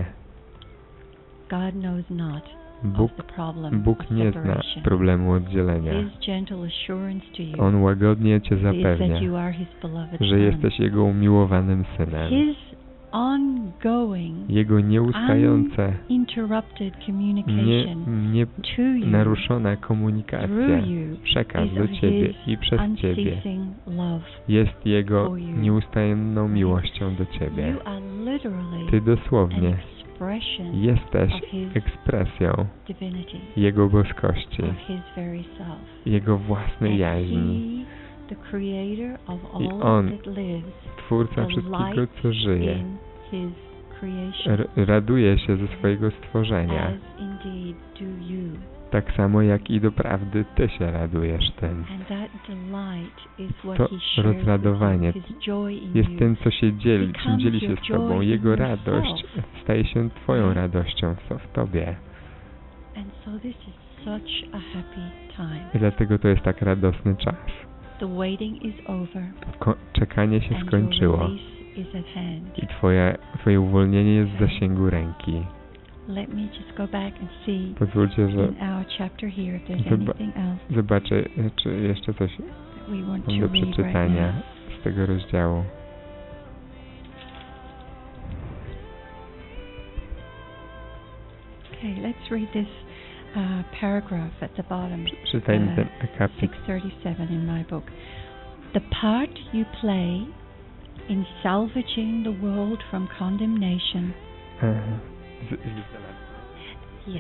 God knows not Bóg, of the problem Bóg of nie zna separation. problemu oddzielenia. His gentle assurance to you On łagodnie Cię is that zapewnia, you are His beloved że son. jesteś Jego umiłowanym synem. His ongoing, Jego nieustające, uninterrupted nie, communication nie to you naruszona komunikacja, through you przekaz is do of Ciebie His i przez Ciebie unceasing love jest Jego for you. nieustanną miłością do Ciebie. You are literally Ty an dosłownie expression jesteś of His ekspresją divinity, Jego boskości, of His very self. Jego własnej And jaźni. He, the creator of I all On, that lives, Twórca wszystkiego, co żyje, in His creation, r- raduje się ze swojego stworzenia, as indeed do you. tak samo jak i doprawdy Ty się radujesz tym. And that delight is what To He shares rozradowanie with you, His joy in jest you. tym, co się dzieli, czym dzieli się z Tobą. Jego Joy in radość yourself. staje się Twoją radością w- w Tobie. And so this is such a happy time. I dlatego to jest tak radosny czas. The waiting is over Ko- czekanie się and your skończyło release is at hand. i twoje, Twoje uwolnienie jest w zasięgu ręki. Let me just go back and see Pozwólcie, że in our chapter here if there's Zoba- anything else zobaczę, czy jeszcze coś that we want to mam do read right przeczytania now. z tego rozdziału. Okay, let's read this uh, paragraph at the bottom. Czytajmy uh, ten akapit. six thirty-seven in my book. The part you play in salvaging the world from condemnation. Aha. Z, z, Yes.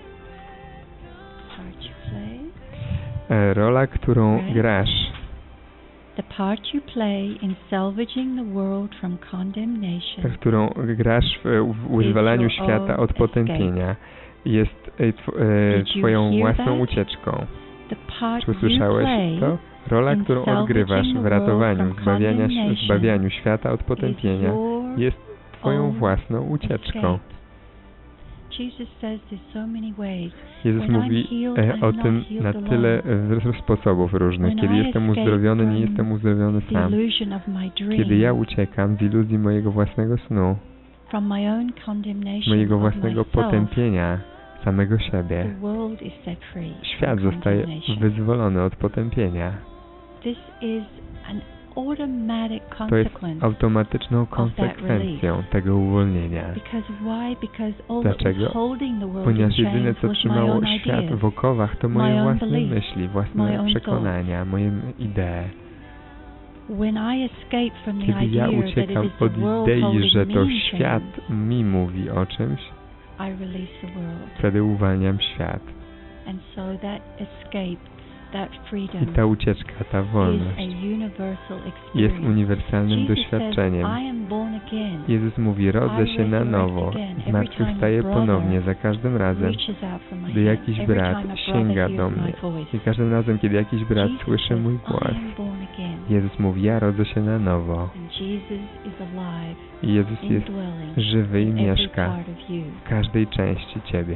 Part you play. e, rola, którą Right. grasz, The part you play in salvaging the world from condemnation tę, którą grasz w, w wyzwalaniu your świata own od potępienia, jest e, tw, e, Did you Twoją hear własną that? ucieczką. The part Czy you usłyszałeś play to? Rola, in którą salvaging odgrywasz the w world ratowaniu, from zbawiania, condemnation zbawianiu świata od is potępienia, your jest Twoją own własną ucieczką. escape. Jesus says this so many ways. Jezus When I'm mówi healed, e, I'm o not tym healed na alone. tyle e, sposobów różnych. When Kiedy I jestem escape uzdrowiony, nie from jestem uzdrowiony The sam. illusion of my dream, Kiedy ja uciekam z iluzji mojego własnego snu, from my own condemnation mojego of własnego myself, potępienia samego siebie, the world is set free świat from zostaje condemnation. wyzwolony od potępienia. This is an automatic To jest consequence. automatyczną konsekwencją tego uwolnienia. Because why? Because all that Dlaczego? was holding the world in Ponieważ jedyne, chains co was my trzymało own świat ideas. w okowach, to my moje own własne beliefs, myśli, my własne own przekonania, moje idee. When I escape from the Kiedy ja idea that it uciekam is the od world idei, holding że me to in świat chains, mi mówi o czymś, I release the world. wtedy uwalniam świat. And so that escape, that freedom I ta ucieczka, ta is wolność a universal experience. jest uniwersalnym Jesus doświadczeniem. says, I am born again. Jezus mówi, rodzę się na nowo, zmartwychwstaję ponownie za każdym razem, Reaches out from my gdy hand. jakiś Every brat time a sięga brother do hears my mnie. voice. I każdym razem, kiedy jakiś brat Jesus słyszy says, mój I głos, am born again. Jezus mówi, ja rodzę się na nowo. And I Jezus jest żywy i mieszka w każdej części Ciebie.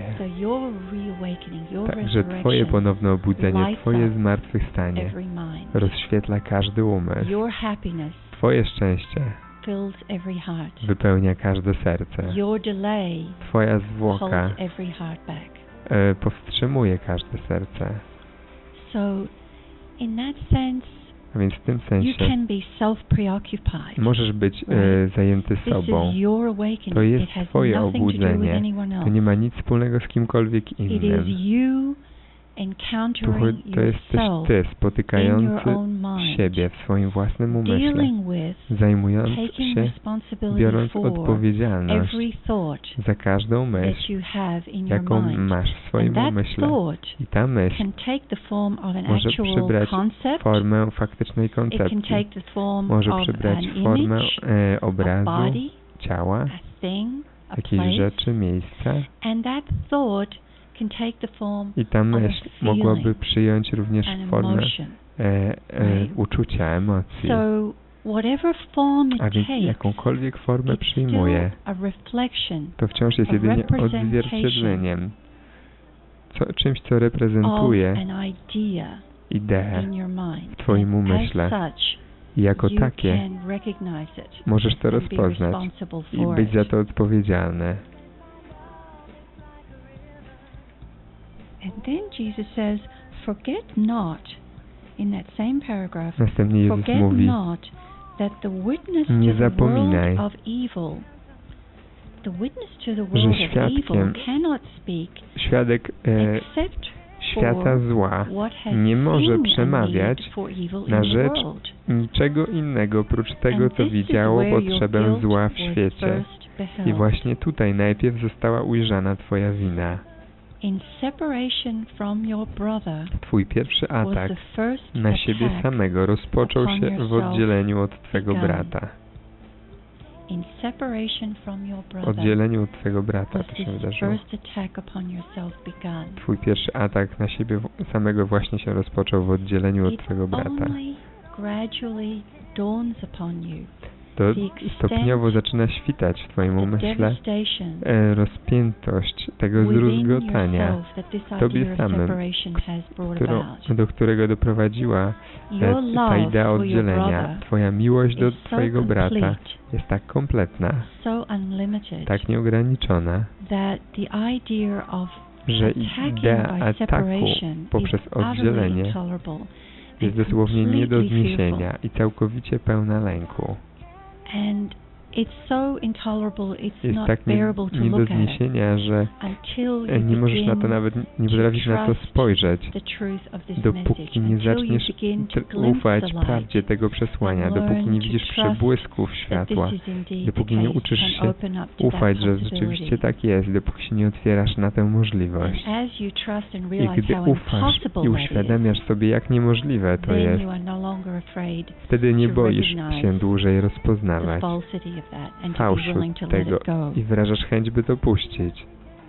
Także Twoje ponowne obudzenie, Twoje zmartwychwstanie rozświetla każdy umysł. Twoje szczęście wypełnia każde serce. Twoja zwłoka e, powstrzymuje każde serce. A więc w tym sensie możesz być e, zajęty sobą. To jest Twoje obudzenie. To nie ma nic wspólnego z kimkolwiek innym. To jesteś Ty, spotykający siebie w swoim własnym umyśle, zajmując się, biorąc odpowiedzialność za każdą myśl, jaką masz w swoim umyśle. I ta myśl może przybrać formę faktycznej koncepcji, może przybrać formę e, obrazu, ciała, jakiejś rzeczy, miejsca. I ta myśl mogłaby przyjąć również formę e, e, uczucia, emocji. A więc jakąkolwiek formę przyjmuje, to wciąż jest jedynie odzwierciedleniem, co, czymś, co reprezentuje ideę w Twoim umyśle. I jako takie możesz to rozpoznać i być za to odpowiedzialny. And then Jesus says, forget not, in that same paragraph, Następnie Jezus forget mówi, not that the witness nie to the zapominaj, world of evil, the witness to the world of evil cannot speak świadek e, świata zła nie może przemawiać na rzecz niczego innego oprócz tego, co widziało potrzebę zła w świecie. I właśnie tutaj najpierw została ujrzana Twoja wina. Twój pierwszy atak na siebie samego rozpoczął się w oddzieleniu od Twego brata. W oddzieleniu od Twego brata to się wydarzyło. Twój pierwszy atak na siebie samego właśnie się rozpoczął w oddzieleniu od Twego brata. To stopniowo zaczyna świtać w Twoim umyśle e, rozpiętość tego zdruzgotania Tobie samym, którą, do którego doprowadziła e, ta idea oddzielenia. Twoja miłość do Twojego brata jest tak kompletna, tak nieograniczona, że idea ataku poprzez oddzielenie jest dosłownie nie do zniesienia i całkowicie pełna lęku. And it's so intolerable, it's jest not tak nie, bearable to nie do look at zniesienia, że nie możesz na to nawet, nie potrafisz na to spojrzeć, dopóki nie zaczniesz ufać prawdzie tego przesłania, dopóki nie widzisz przebłysków światła, dopóki nie uczysz się ufać, że rzeczywiście tak jest, dopóki się nie otwierasz na tę możliwość. I gdy ufasz i uświadamiasz sobie, jak niemożliwe to jest, wtedy nie boisz się dłużej rozpoznawać fałszu tego i wyrażasz chęć, by to puścić.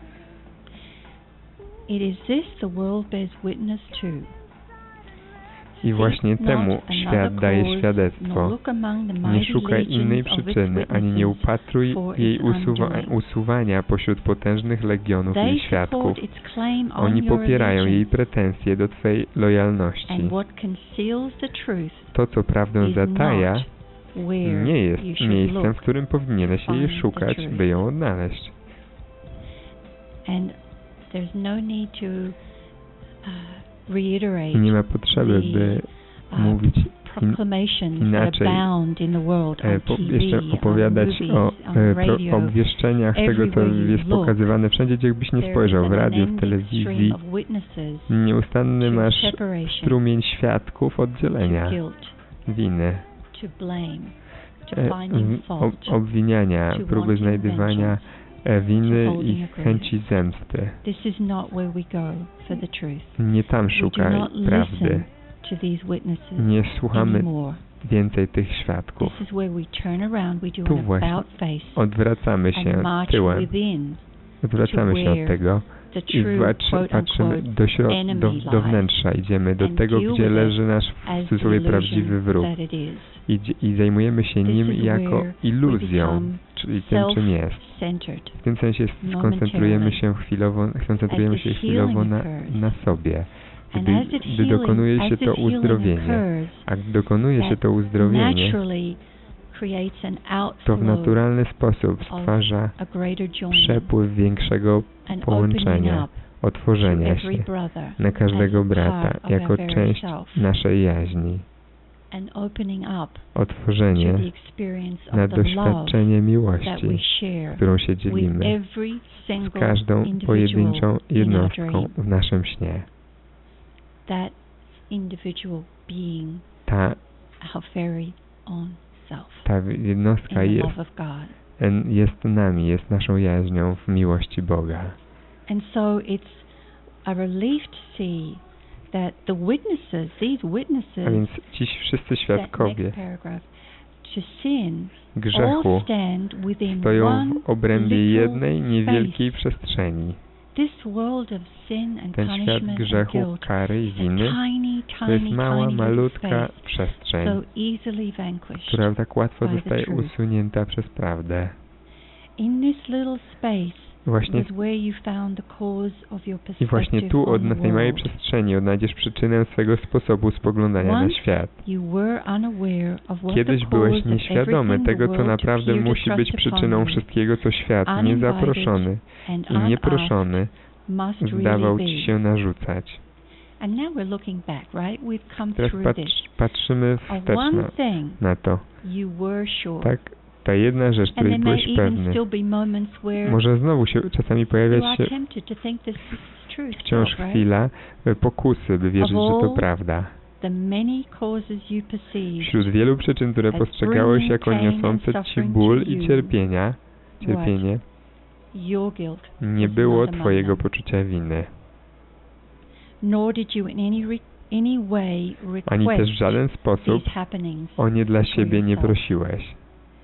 I właśnie temu świat daje świadectwo. Nie szukaj innej przyczyny, ani nie upatruj jej usuwa usuwania pośród potężnych legionów jej świadków. Oni popierają jej pretensje do Twej lojalności. To, co prawdę zataja, nie jest miejscem, w którym powinieneś jej szukać, by ją odnaleźć. Nie ma potrzeby, by mówić in, inaczej, e, po, jeszcze opowiadać o e, pro, obwieszczeniach tego, co jest pokazywane wszędzie, gdziebyś nie spojrzał, w radiu, w telewizji. Nieustanny masz strumień świadków oddzielenia, winy, e, ob, obwiniania, próby znajdywania winy i chęci zemsty. Nie tam szukaj prawdy. Nie słuchamy więcej tych świadków. Tu właśnie odwracamy się tyłem. Odwracamy się od tego I patrzy, patrzymy do, środ- do, do wnętrza, idziemy do tego, gdzie leży nasz w cudzysłowie prawdziwy wróg. I, I zajmujemy się nim jako iluzją, czyli tym, czym jest. W tym sensie skoncentrujemy się chwilowo, skoncentrujemy się chwilowo na, na sobie. Gdy, gdy dokonuje się to uzdrowienie, a gdy dokonuje się to uzdrowienie, to w naturalny sposób stwarza przepływ większego połączenia, otworzenia się na każdego brata jako część naszej jaźni. Otworzenie na doświadczenie miłości, którą się dzielimy z każdą pojedynczą jednostką w naszym śnie. Ta, ta jednostka jest, jest nami, jest naszą jaźnią w miłości Boga. And so it's a relief to see that the witnesses, these witnesses, a więc ci wszyscy świadkowie to sin, grzechu stoją w obrębie jednej niewielkiej przestrzeni. Ten świat grzechu, kary i winy to jest mała, malutka przestrzeń, która tak łatwo zostaje usunięta przez prawdę. Właśnie, I właśnie tu od na tej małej przestrzeni odnajdziesz przyczynę swego sposobu spoglądania na świat. Kiedyś byłeś nieświadomy tego, co naprawdę musi być przyczyną wszystkiego, co świat, niezaproszony i nieproszony, zdawał ci się narzucać. Teraz patrz, patrzymy wstecz na, na to. Tak, ta jedna rzecz, której byłeś pewny, może znowu się czasami pojawiać się wciąż chwila pokusy, by wierzyć, że to prawda. Wśród wielu przyczyn, które postrzegałeś jako niosące ci ból i cierpienia, cierpienie, nie było twojego poczucia winy. Ani też w żaden sposób o nie dla siebie nie prosiłeś.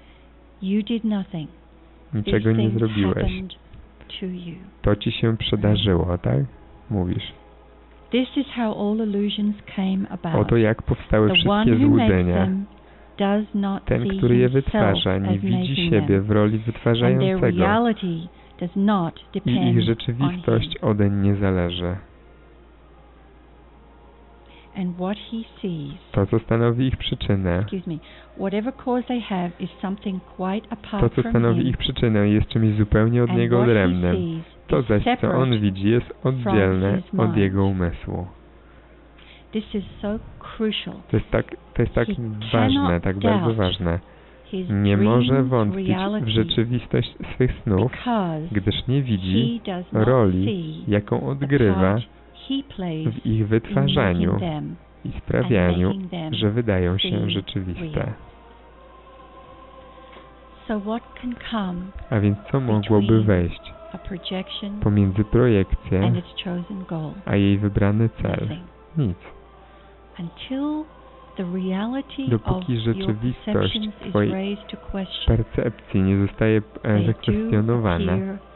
Niczego nie zrobiłeś. To ci się przydarzyło, tak? Mówisz. Oto jak powstały wszystkie złudzenia. Ten, który je wytwarza, nie widzi siebie w roli wytwarzającego i ich rzeczywistość odeń nie zależy. To, co stanowi ich przyczynę, to, co stanowi ich przyczynę, jest czymś zupełnie od niego odrębnym. To zaś, co on widzi, jest oddzielne od jego umysłu. To jest tak, to jest tak ważne, tak bardzo ważne. Nie może wątpić w rzeczywistość swych snów, gdyż nie widzi roli, jaką odgrywa w ich wytwarzaniu i sprawianiu, że wydają się rzeczywiste. A więc co mogłoby wejść pomiędzy projekcję a jej wybrany cel? Nic. Dopóki rzeczywistość twojej percepcji nie zostaje zakwestionowana,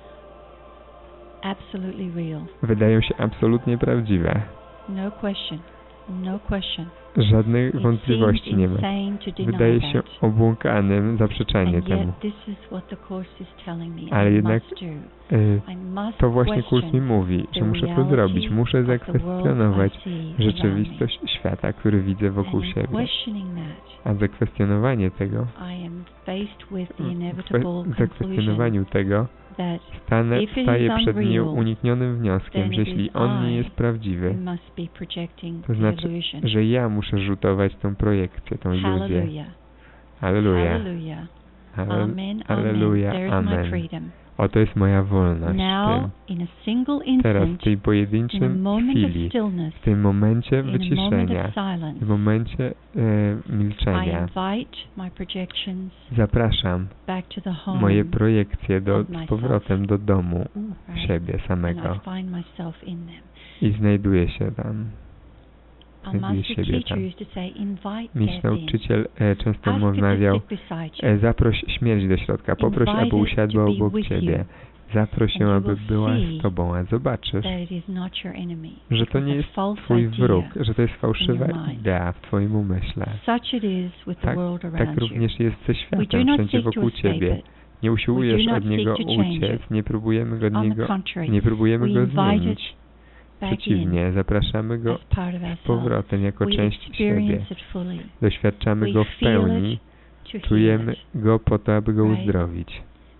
wydają się absolutnie prawdziwe. Żadnej wątpliwości nie ma. Wydaje się obłąkanym zaprzeczanie temu. Ale jednak y, to właśnie kurs mi mówi, że muszę to zrobić. Muszę zakwestionować rzeczywistość świata, który widzę wokół siebie. A zakwestionowanie tego, w zakwestionowaniu tego stanę, staję przed nieuniknionym wnioskiem, że jeśli on nie jest prawdziwy, to znaczy, że ja muszę rzutować tą projekcję, tą iluzję. Halleluja. Halleluja. Amen. Oto jest moja wolność. Teraz w tej pojedynczym chwili, w tym momencie wyciszenia, w momencie e, milczenia, zapraszam moje projekcje do, z powrotem do domu siebie samego i znajduję się tam. Znajduję siebie tam. Mistrz nauczyciel e, często mawiał, e, zaproś śmierć do środka, poproś, aby usiadła obok ciebie. Zaproś ją, aby była z Tobą, a zobaczysz, że to nie jest Twój wróg, że to jest fałszywa idea w Twoim umyśle. Tak, tak również jest ze światem wszędzie wokół Ciebie. Nie usiłujesz od niego uciec, nie próbujemy go od niego, nie próbujemy go zmienić. Przeciwnie, zapraszamy go z powrotem jako część siebie. Doświadczamy go w pełni, czujemy go po to, aby go uzdrowić.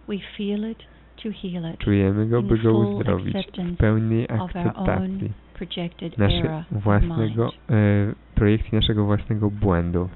Czujemy go, by go uzdrowić w pełnej akceptacji naszego własnego, e, projekcji naszego własnego błędu.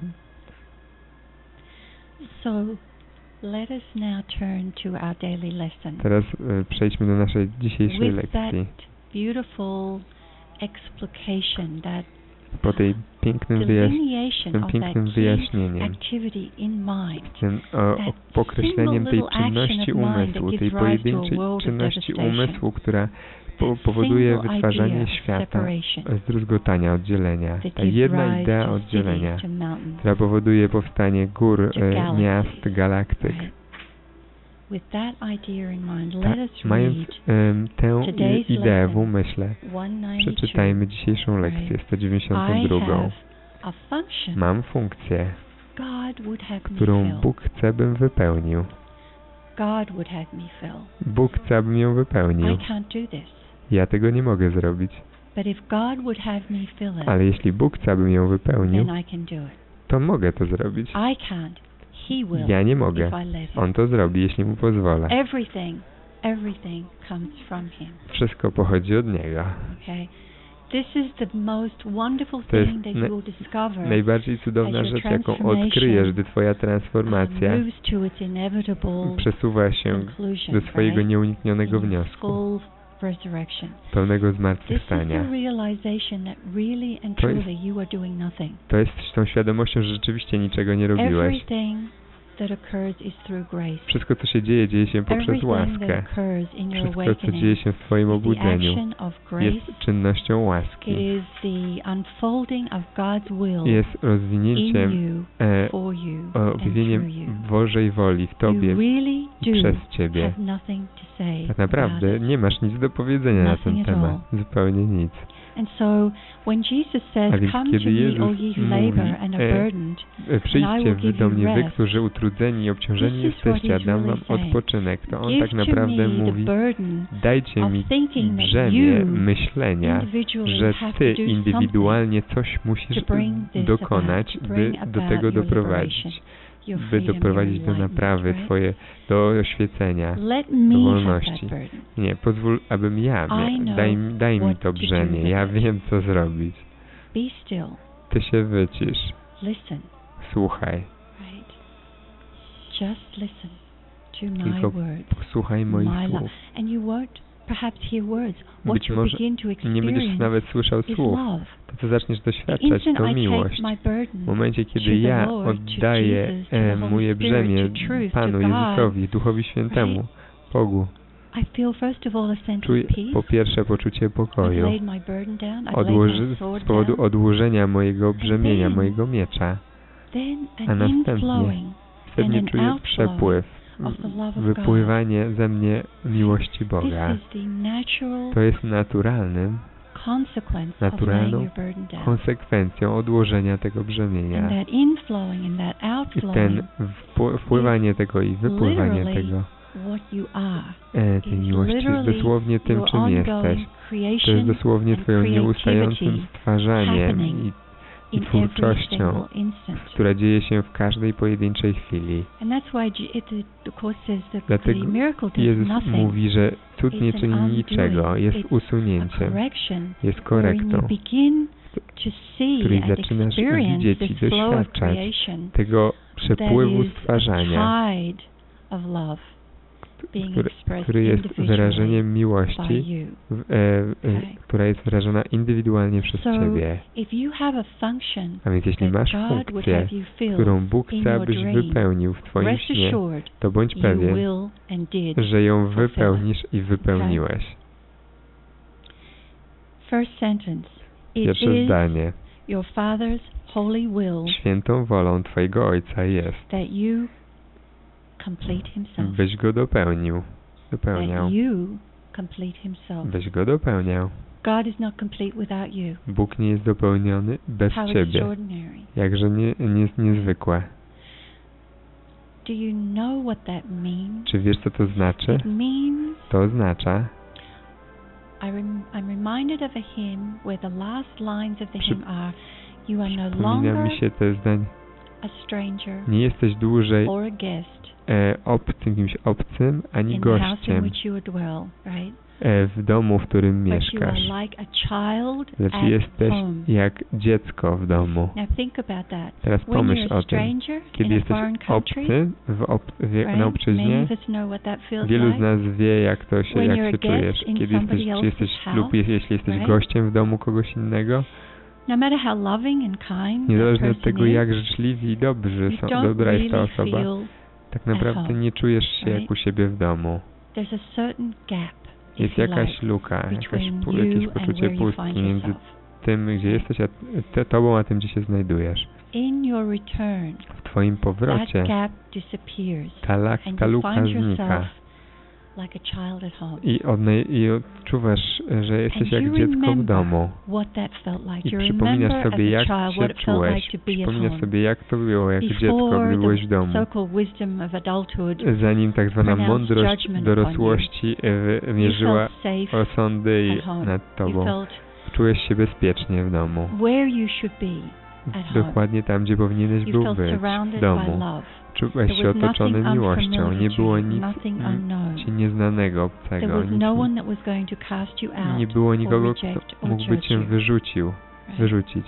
Let us now turn to our daily lesson. Teraz e, przejdźmy do naszej dzisiejszej lekcji. That beautiful explication, that po tej pięknym wyjaś- tym pięknym wyjaśnieniem, tym o, o pokreśleniem tej czynności umysłu, tej pojedynczej czynności umysłu, która po, powoduje wytwarzanie świata, zdruzgotania, oddzielenia. Ta jedna idea oddzielenia, która powoduje powstanie gór, e, miast, galaktyk. Ta, mając um, tę ideę w umyśle, przeczytajmy dzisiejszą lekcję sto dziewięćdziesiątą drugą. Mam funkcję, którą Bóg chce, bym wypełnił. Bóg chce, abym ją wypełnił. Ja tego nie mogę zrobić. Ale jeśli Bóg chce, abym ją wypełnił, to mogę to zrobić. Ja nie mogę. On to zrobi, jeśli mu pozwolę. Wszystko pochodzi od Niego. To jest na, najbardziej cudowna rzecz, jaką odkryjesz, gdy Twoja transformacja przesuwa się do swojego nieuniknionego wniosku, pełnego zmartwychwstania. To jest, to jest z tą świadomością, że rzeczywiście niczego nie robiłeś. Wszystko, co się dzieje, dzieje się poprzez łaskę. Wszystko, co dzieje się w Twoim obudzeniu, jest czynnością łaski. Jest rozwinięciem, e, objawieniem Bożej woli w Tobie i przez Ciebie. Tak naprawdę nie masz nic do powiedzenia na ten temat. Zupełnie nic. A więc kiedy Jezus mówi, e, przyjdźcie wy do mnie, wy, którzy utrudzeni i obciążeni jesteście, a dam wam odpoczynek, to On tak naprawdę mówi, dajcie mi brzemię myślenia, że Ty indywidualnie coś musisz dokonać, by do tego doprowadzić, by doprowadzić do naprawy Twoje, do oświecenia, do wolności. Nie, pozwól, abym ja, daj, daj mi to brzemię, ja wiem, co zrobić. Ty się wycisz. Słuchaj. Tylko posłuchaj moich słów. Być może nie będziesz nawet słyszał słów. To, co zaczniesz doświadczać, to miłość. W momencie, kiedy ja oddaję e, moje brzemię Panu Jezusowi, Duchowi Świętemu, Bogu, czuję po pierwsze poczucie pokoju Odłoży, z powodu odłożenia mojego brzemienia, mojego miecza, a następnie, następnie czuję przepływ, wypływanie ze mnie miłości Boga. To jest naturalnym, naturalną konsekwencją odłożenia tego brzemienia. I ten wpływanie tego i wypływanie tego e, tej miłości jest dosłownie tym, czym jesteś. To jest dosłownie Twoją nieustającym stwarzaniem i i twórczością, która dzieje się w każdej pojedynczej chwili. Dlatego Jezus mówi, że cud nie czyni niczego, jest usunięciem, jest korektą, w której zaczynasz widzieć i doświadczać tego przepływu stwarzania, który, który jest wyrażeniem miłości, w, e, e, która jest wyrażona indywidualnie przez Ciebie. A więc jeśli masz funkcję, którą Bóg chce, abyś wypełnił w Twoim śnie, to bądź pewien, że ją wypełnisz i wypełniłeś. Pierwsze zdanie. Świętą wolą Twojego Ojca jest, byś Go dopełnił. dopełniał. That you complete himself. Byś go dopełniał. God is not complete without you. Bóg nie jest dopełniony bez How ciebie. extraordinary. Jakże nie, nie, niezwykłe. Do you know what that means? Czy wiesz, co to znaczy? It means To oznacza, I rem, I'm reminded of a hymn where the last lines of the Przy, hymn are You are no przypomina longer mi się te zdań. a stranger Nie jesteś dłużej or a guest e, obcym, kimś obcym, ani in the house in gościem which you dwell, right? e, w domu, w którym But mieszkasz. you are like a child Lecz at jesteś home. jak dziecko w domu. Now think about that. Teraz When pomyśl you're a o tym. stranger Kiedy in a jesteś foreign country, obcy w ob, w, right? na Many obczyźnie, of us know what that feels wielu z like. nas wie, jak to się, When jak you're się a guest czujesz. in Kiedy jesteś, somebody czy jesteś else's lub house, jeśli jesteś right? gościem w domu kogoś innego, No matter how loving and kind niezależnie that od tego, person jak is, życzliwi i dobrzy you są, don't dobra jest ta really osoba, feel tak naprawdę home, nie czujesz się right? jak u siebie w domu. there's a certain gap, Jest if you jakaś like, luka, jakaś, between pu- you jakieś and poczucie where you pustki find między yourself. tym, gdzie jesteś, a te, tobą, a tym, gdzie się znajdujesz. In your return, W twoim that powrocie gap disappears ta, lak, and ta you luka find znika yourself like a child at home. i, odnaj- i odczuwasz, że jesteś And jak you dziecko w remember domu. what that felt like. I You przypominasz remember as sobie, a jak child się what it felt czułeś. like to be at Przypominasz home. sobie, jak to było jako dziecko, Before gdy byłeś the w domu. so-called wisdom of adulthood Zanim tak zwana pronounced mądrość judgment dorosłości e, you mierzyła felt safe osądy at home. nad You tobą. felt Czułeś się bezpiecznie w domu. where you should be at home. Dokładnie tam, gdzie powinieneś You był felt być, w surrounded by domu. love. Czułeś There się was otoczony nothing miłością. unfamiliar Nie to było you, nic nothing mm, unknown. ci nieznanego There obcego. was Nic, no one that was going to cast you out nie było or nikogo, reject kto or mógłby judge cię you. wyrzucił, Right? wyrzucić.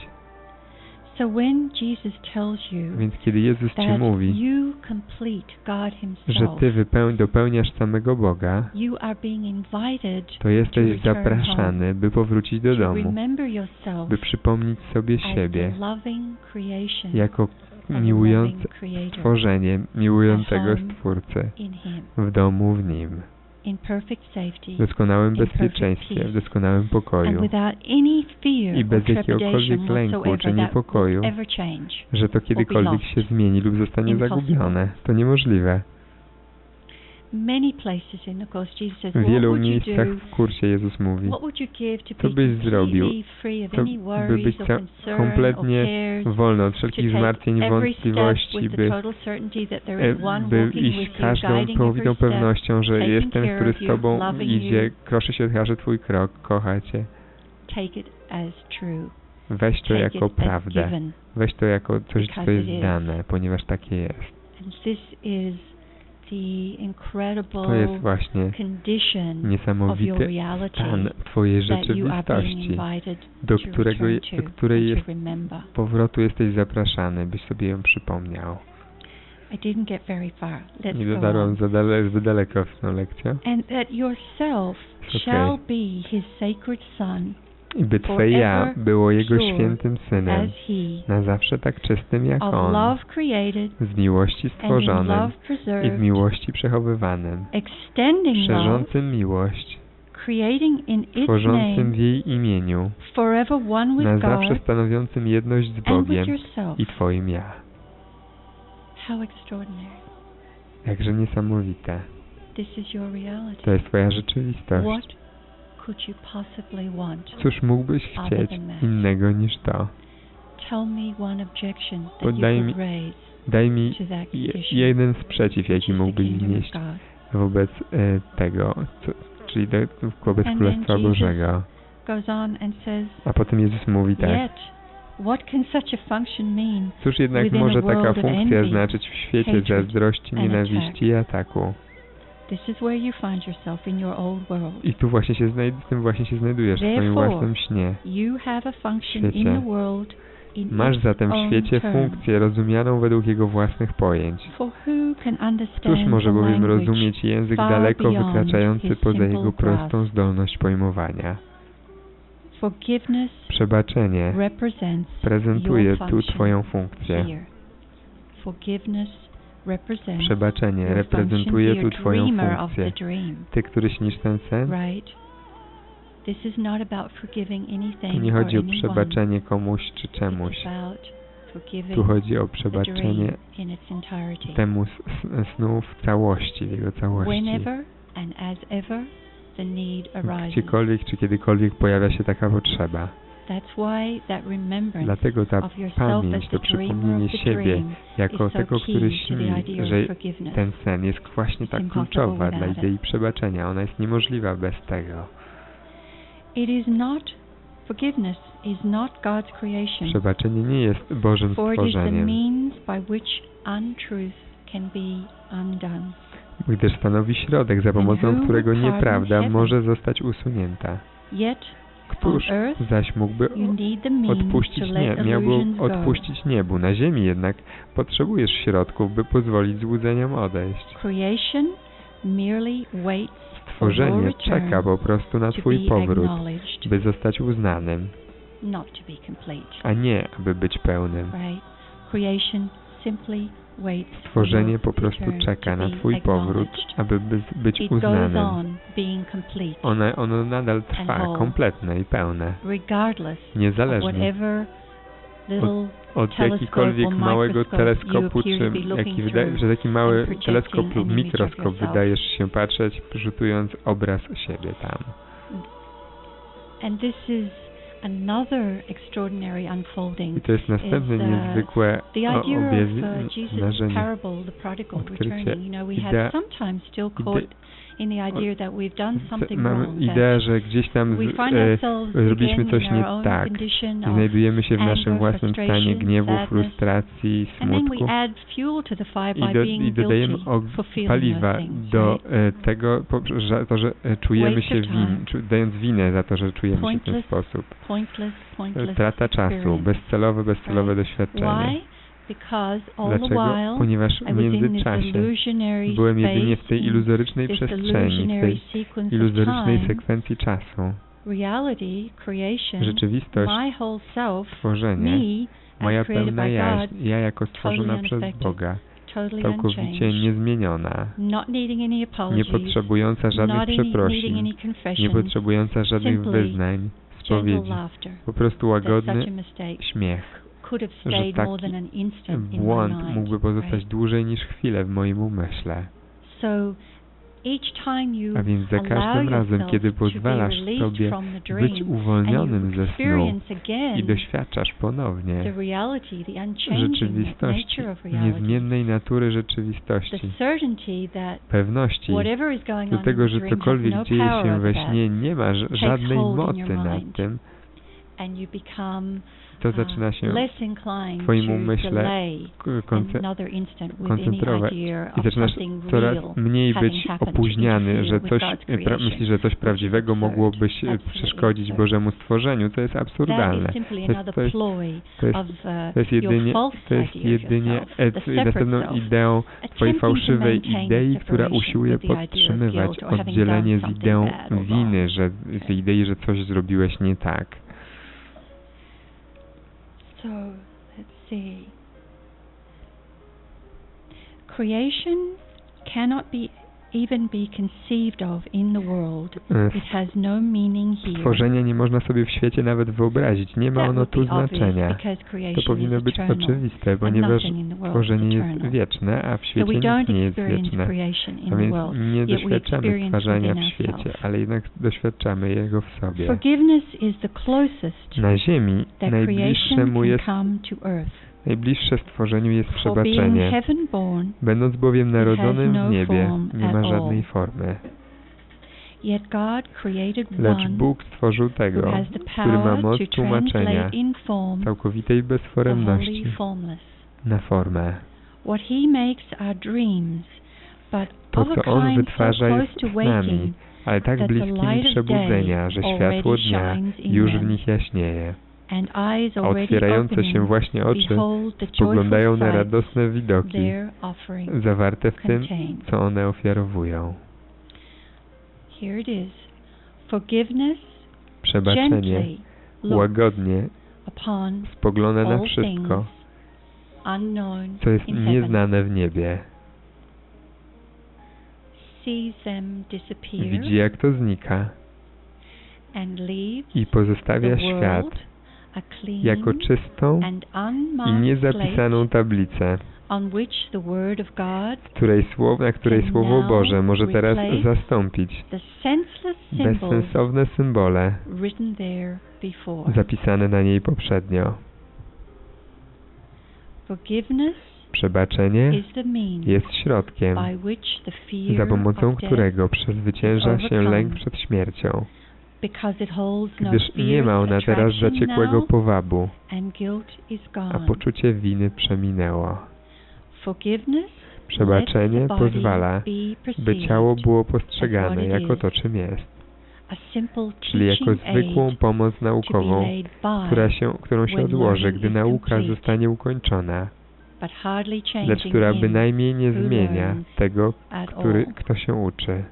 So when Jesus tells you Więc kiedy Jezus ci that mówi, you complete God że himself, ty wypeł- dopełniasz samego Boga, you are being invited to to jesteś return zapraszany, by powrócić do to domu, remember yourself by przypomnieć sobie as siebie the loving creation jako of a miłujące loving Creator stworzenie miłującego at home Stwórcę in him, w domu w Nim, in perfect safety w doskonałym in perfect bezpieczeństwie, peace, w doskonałym and pokoju without any fear i or bez jakiegokolwiek trepidation lęku czy whatsoever that niepokoju, will ever change. że to kiedykolwiek lost. się zmieni lub zostanie Impossible. zagubione. To niemożliwe. Many places in the course Jesus says, W what wielu would you miejscach do? w kursie Jezus mówi, What would you give to co be byś zrobił, completely free of to any by worries być or ca- concern or kompletnie cares, wolny od to wszelkich take zmartwień, every step wątpliwości, with the by, total certainty that there e, is one by walking iść with you, każdą guiding całkowitą every step, pewnością, że taking jest ten, care który of z you, Tobą loving idzie, you. kroszy się, każe Twój krok, kocha Cię. Take it as true. Weź to Take jako it as prawdę. given. Weź to jako coś, Because co jest it is. dane, ponieważ takie jest. And this is the incredible To jest właśnie condition of your niesamowity reality stan Twojej that you are being rzeczywistości, invited do to którego, return do to której and jest to remember. powrotu jesteś zapraszany, byś sobie ją przypomniał. I didn't get very far. Let's Nie go dotarłam on. za dale, zbyt daleko w tą lekcję. And that yourself Okay. shall be his sacred son, I by Twe ja forever było Jego pure świętym Synem, as he, na zawsze tak czystym jak of On, love created z miłości and in stworzonym love i w preserved, miłości przechowywanym, extending love, szerzącym miłość, creating in its tworzącym name, w jej imieniu, forever one with na God zawsze stanowiącym jedność z and with Bogiem yourself. i Twoim ja. How extraordinary. Jakże niesamowite. This is your reality. To jest Twoja rzeczywistość. What could you possibly want? Cóż mógłbyś chcieć innego niż to? Tell me one objection that Podaj you mi, could raise daj mi to that je, condition, jeden sprzeciw, jaki which is the mógłbyś kingdom of wnieść God. wobec e, tego, co, czyli do, wobec And Królestwa then Jesus Bożego. Goes on and says, A potem Jezus mówi tak. yet, what can such a function mean Cóż jednak within może a world taka of funkcja envy, znaczyć w świecie hatred, zazdrości, and nienawiści i ataku? This is where you find yourself in your old world. I tu właśnie się znajd- w tym właśnie się znajdujesz, w swoim Therefore, własnym śnie. You have a function in Świecie. the world in Masz its zatem w own świecie terms. funkcję rozumianą według jego własnych pojęć. For who can understand Któż może the bowiem language rozumieć język far daleko beyond wykraczający his poza simple jego prostą grasp? zdolność pojmowania? Forgiveness Przebaczenie represents prezentuje your tu function Twoją funkcję. here. Forgiveness represents Przebaczenie your reprezentuje function, tu the Twoją dreamer of funkcję. the dream, Ty, który śnisz ten sen, right? This is not about forgiving tu anything nie or chodzi o anyone. przebaczenie komuś czy czemuś. It's about forgiving Tu chodzi o the przebaczenie dream in its entirety. temu s- s- snu w całości, w jego całości. Whenever and as ever the need arises. Gdziekolwiek czy kiedykolwiek pojawia się taka potrzeba. That's why that remembrance Dlatego ta of yourself pamięć, as to the dreamer przypomnienie of the siebie dream jako is so tego, który key to śni, the idea że of forgiveness. ten sen jest właśnie tak It's kluczowa impossible dla without idei it. przebaczenia. Ona jest niemożliwa bez tego. It is not forgiveness is not God's creation. Przebaczenie nie jest Bożym For it is the stworzeniem, means by which untruth can be undone. gdyż stanowi środek, za pomocą who którego pardons nieprawda heaven? może zostać usunięta. Yet Któż on earth zaś mógłby you need the means odpuścić to nie, let miałby illusions go. odpuścić niebu. Na ziemi jednak potrzebujesz środków, by pozwolić złudzeniom odejść. Creation merely waits for your Stworzenie return czeka po prostu na to twój be powrót, acknowledged, by zostać uznanym, not to be complete. a nie aby być pełnym. Right? Creation simply waits for Stworzenie your po prostu return czeka to na be twój powrót, acknowledged. aby by- być It goes uznanym. on being complete, Ono, ono nadal trwa, whole. kompletne i pełne, regardless of niezależnie whatever little od telescope jakikolwiek or małego microscope teleskopu, you appear czy to be looking jaki wydaje, through że taki mały and projecting teleskop an lub image of mikroskop yourself. wydajesz się patrzeć, rzutując obraz siebie tam. And this is another extraordinary unfolding. I to jest następne is, uh, niezwykłe The idea of uh, objawienie, Jesus' parable, the prodigal Odkrycie. returning. You know, we Idea- have sometimes still caught in the idea that we've done something Mamy wrong. ideę, że gdzieś tam We z, find e, ourselves zrobiliśmy again coś in nie our own tak. condition I of znajdujemy się w anger, naszym własnym stanie frustration, gniewu, sadness. frustracji, And then we smutku. add fuel to the fire I, by do, being i dodajemy guilty og- for feeling paliwa those things, do right? e, tego, po, że, to, że e, czujemy Waste się of win, time. czu, dając winę za to, że czujemy się w ten Pointless, sposób. Pointless, pointless Trata czasu, experience. bezcelowe, bezcelowe Right. doświadczenie. Why? Because all the Dlaczego? while Ponieważ I w was in this międzyczasie illusionary byłem jedynie w space, tej in iluzorycznej this przestrzeni, w illusionary tej sequence of iluzorycznej time. sekwencji czasu. Reality, creation, Rzeczywistość, my whole self, stworzenie, me, moja as created pełna by jaźń, God, ja jako stworzona totally przez unaffected, Boga, totally całkowicie unchanged, niezmieniona, not needing any nie apologies, potrzebująca żadnych not any, needing przeprosin, any nie confessions, potrzebująca żadnych simply wyznań, gentle spowiedzi, laughter. po prostu That such łagodny a mistake śmiech. could have Że stayed more taki than an instant in my błąd mind. mógłby pozostać Right? dłużej niż chwilę w moim umyśle. So each time you A więc za allow każdym razem, yourself kiedy to pozwalasz be released sobie from the dream być uwolnionym and you ze snu experience i again doświadczasz the ponownie reality, the unchanging rzeczywistości, nature of reality, niezmiennej natury the rzeczywistości, certainty that pewności whatever is going do on tego, in the że dream has cokolwiek no dzieje power się over we that, śnie, nie ma ż- żadnej hold in mocy your nad mind. tym, and you become to uh, zaczyna się less inclined w twoim to umyśle delay k- konce- another instant with koncentrować any idea i of zaczynasz something coraz real mniej having być happened to opóźniany, interfere że with coś, God's pra- creation, myślisz, że coś prawdziwego absurd. mogłoby się Absolutely przeszkodzić absurd. Bożemu stworzeniu, to jest That absurdalne. is simply To jest, another to jest, ploy to jest, of uh, to jest your jedynie, false to jest idea of jedynie yourself, the e- separate następną self, ideą twojej attempting to fałszywej maintain idei, the która separation usiłuje with the idea of podtrzymywać guilt or having oddzielenie done z ideą something bad or winy, wrong. że z idei, że coś zrobiłeś nie tak. So, let's see. Creation cannot be even be conceived of in the world. E, It has no meaning here. Stworzenia nie można sobie w świecie nawet wyobrazić. Nie ma That ono would tu be obvious znaczenia. because To creation powinno is być eternal, oczywiste, and ponieważ nothing in the world is stworzenie jest eternal. wieczne, a w So świecie we nic don't nie jest experience wieczne. creation in A the więc world, nie yet we doświadczamy experience stwarzania within w świecie, ourselves. ale jednak doświadczamy jego w sobie. Forgiveness is the closest Na ziemi that najbliższe creation mu can jest, come to earth. najbliższe stworzeniu jest For being przebaczenie. heaven-born, Będąc bowiem narodzonym no w niebie, form nie at ma all. żadnej formy. yet God created Lecz one Bóg stworzył who tego, has the który ma power moc to tłumaczenia translate in form całkowitej the bezforemności wholly formless. na formę. What he makes are dreams, but To, of a co On kind so wytwarza, close jest to snami, waking ale tak that the bliskimi light of przebudzenia, że day światło already dnia shines in już w them. nich jaśnieje. and eyes A already otwierające się opening właśnie oczy behold the spoglądają joyful na sights radosne widoki their offering zawarte w tym, contain. co one ofiarowują. Here it is. Forgiveness Przebaczenie gently look łagodnie upon spogląda na all wszystko, things unknown co jest in heaven, nieznane w niebie. sees them disappear Widzi, jak to znika and leaves i pozostawia the świat world jako czystą i niezapisaną tablicę, w której słowo, na której Słowo Boże może teraz zastąpić bezsensowne symbole zapisane na niej poprzednio. Przebaczenie jest środkiem, za pomocą którego przezwycięża się lęk przed śmiercią, gdyż nie ma ona teraz zaciekłego powabu, a poczucie winy przeminęło. Przebaczenie pozwala, by ciało było postrzegane jako to, czym jest, czyli jako zwykłą pomoc naukową, która się, którą się odłoży, gdy nauka zostanie ukończona, lecz która bynajmniej nie zmienia tego, który, kto się uczy.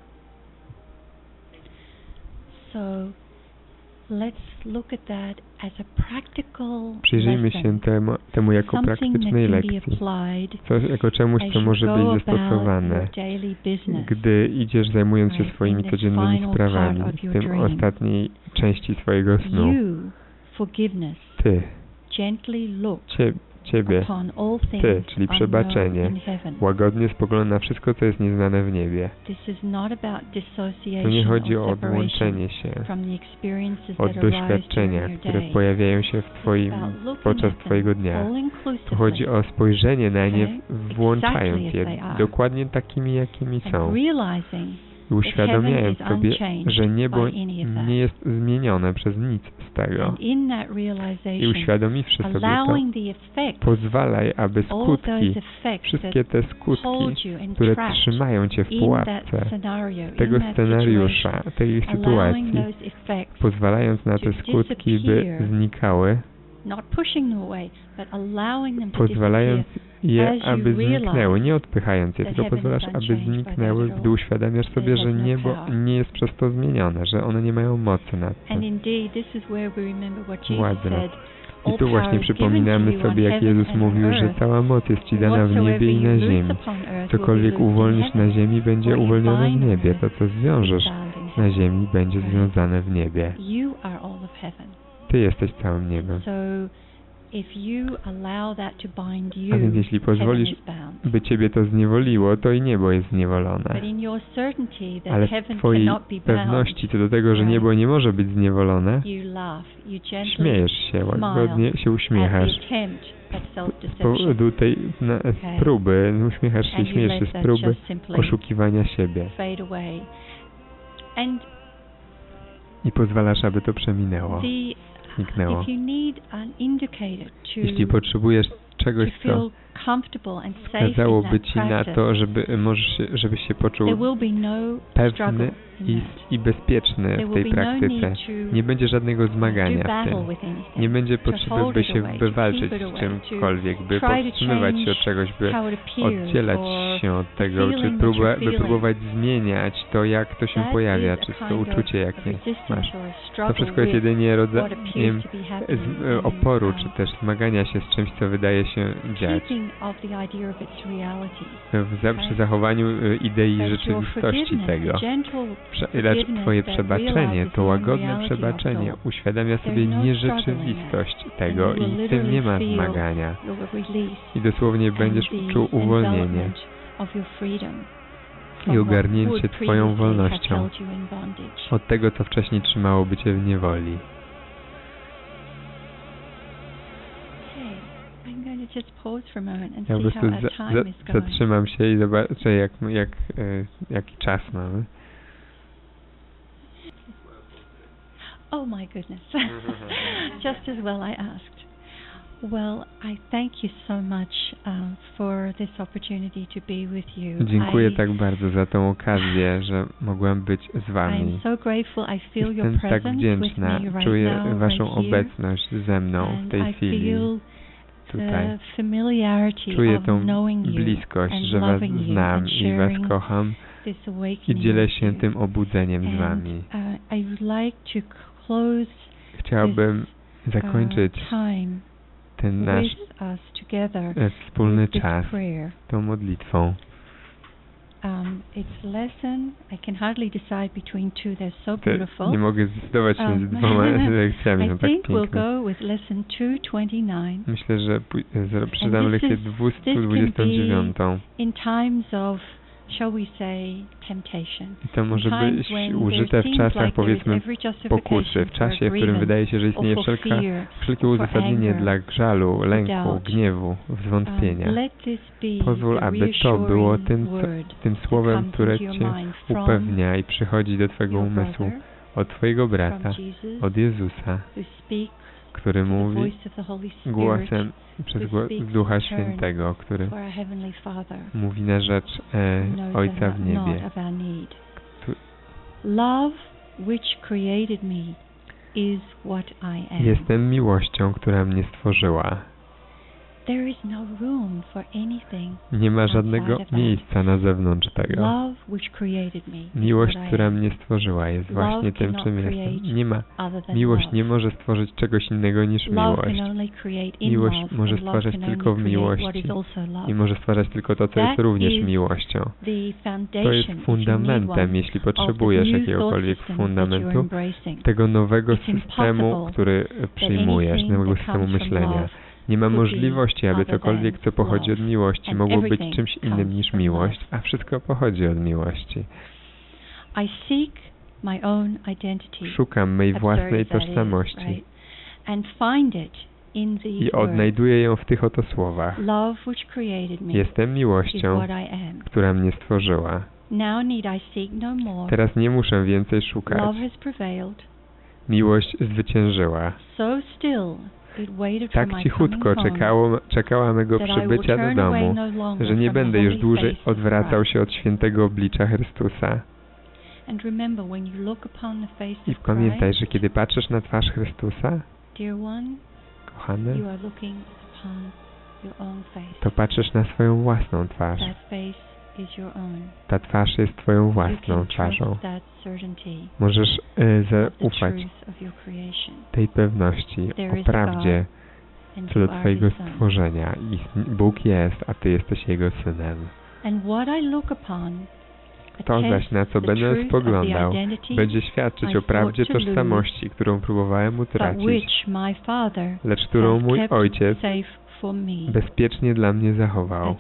Przyjrzyjmy się temu, temu jako praktycznej lekcji, co, jako czemuś, co może być zastosowane, gdy idziesz zajmując się swoimi codziennymi sprawami, w tym ostatniej części swojego snu. Ty, Cie, Ciebie, Ty, czyli przebaczenie, łagodnie spogląda na wszystko, co jest nieznane w niebie. Tu nie chodzi o odłączenie się od doświadczenia, które pojawiają się w Twoim, podczas Twojego dnia. Tu chodzi o spojrzenie na nie, włączając je dokładnie takimi, jakimi są. I uświadamiając sobie, że niebo nie jest zmienione przez nic z tego. I uświadomiwszy sobie to, pozwalaj, aby skutki, wszystkie te skutki, które trzymają Cię w pułapce tego scenariusza, tej sytuacji, pozwalając na te skutki, by znikały, pozwalając je, aby zniknęły, nie odpychając je, tylko pozwalasz, aby zniknęły, gdy uświadamiasz sobie, że niebo nie jest przez to zmienione, że one nie mają mocy nad tym, władzy. I tu właśnie przypominamy sobie, jak Jezus mówił, że cała moc jest Ci dana w niebie i na ziemi. Cokolwiek uwolnisz na ziemi, będzie uwolnione w niebie. To, co zwiążesz na ziemi, będzie związane w niebie. Ty jesteś całym niebem. A więc jeśli pozwolisz, by Ciebie to zniewoliło, to i niebo jest zniewolone. Ale w Twojej pewności co do tego, że niebo nie może być zniewolone, śmiejesz się, łagodnie się uśmiechasz. Z powodu tej na, próby, uśmiechasz się, śmiejesz się z próby oszukiwania siebie. I pozwalasz, aby to przeminęło. Zniknęło. Jeśli potrzebujesz czegoś, co wskazałoby Ci na to, żeby, możesz się, żebyś się poczuł pewny i, i bezpieczny w tej praktyce. Nie będzie żadnego zmagania w tym. Nie będzie potrzeby, by się wywalczyć z czymkolwiek, by powstrzymywać się od czegoś, by oddzielać się od tego, czy próba, by próbować zmieniać to, jak to się pojawia, czy to uczucie, jakie masz. To wszystko jest jedynie rodzajem oporu, czy też zmagania się z czymś, co wydaje się dziać. Przy zachowaniu idei rzeczywistości tego. Lecz Twoje przebaczenie, to łagodne przebaczenie uświadamia sobie nierzeczywistość tego i w tym nie ma zmagania. I dosłownie będziesz czuł uwolnienie i ogarnięcie Twoją wolnością od tego, co wcześniej trzymałoby Cię w niewoli. Ja po prostu za, za, zatrzymam się i zobaczę, jak, jak, e, jaki czas mamy. Oh my goodness. Just as well I asked. Well, I thank you so much uh, for this opportunity to be with you. Dziękuję I, tak bardzo za tą okazję, że mogłem być z Wami. I'm so grateful. I feel your Jestem tak wdzięczna. Right Czuję now, Waszą right obecność ze mną w tej I chwili. Tutaj. Czuję tą bliskość, że Was znam i Was kocham i dzielę się tym obudzeniem z Wami. Chciałbym zakończyć ten nasz wspólny czas tą modlitwą. Um, it's lesson. I can hardly decide between two. They're so beautiful. Nie mogę zdecydować między um, dwoma lekcjami. I no, think tak we'll go with lesson two twenty-nine. Myślę, że przeczytamy lekcję dwieście dwadzieścia dziewięć. In times of, shall we say, temptation. I to może być użyte w czasach, powiedzmy, pokusy, w czasie, w którym wydaje się, że istnieje wszelka, wszelkie uzasadnienie dla żalu, lęku, gniewu, zwątpienia. Pozwól, aby to było tym, tym słowem, które Cię upewnia i przychodzi do Twojego umysłu od Twojego brata, od Jezusa, który mówi głosem przez głos Ducha Świętego, który mówi na rzecz e, Ojca w niebie. Jestem miłością, która mnie stworzyła. Nie ma żadnego miejsca na zewnątrz tego. Miłość, która mnie stworzyła, jest właśnie tym, czym jestem. Nie ma. Miłość nie może stworzyć czegoś innego niż miłość. Miłość może stwarzać tylko w miłości i może stwarzać tylko to, co jest również miłością. To jest fundamentem, jeśli potrzebujesz jakiegokolwiek fundamentu, tego nowego systemu, który przyjmujesz, nowego systemu myślenia. Nie ma możliwości, aby cokolwiek, co pochodzi od miłości, mogło być czymś innym niż miłość, a wszystko pochodzi od miłości. Szukam mej własnej tożsamości i odnajduję ją w tych oto słowach. Jestem miłością, która mnie stworzyła. Teraz nie muszę więcej szukać. Miłość zwyciężyła. Tak cichutko czekało, czekała mego przybycia do domu, że nie będę już dłużej odwracał się od świętego oblicza Chrystusa. I pamiętaj, że kiedy patrzysz na twarz Chrystusa, kochany, to patrzasz na swoją własną twarz. Ta twarz jest Twoją własną twarzą. Możesz y, zaufać tej pewności o prawdzie co do Twojego stworzenia. Bóg jest, a Ty jesteś Jego Synem. To zaś, na co będę spoglądał, będzie świadczyć o prawdzie tożsamości, którą próbowałem utracić, lecz którą mój Ojciec bezpiecznie dla mnie zachował.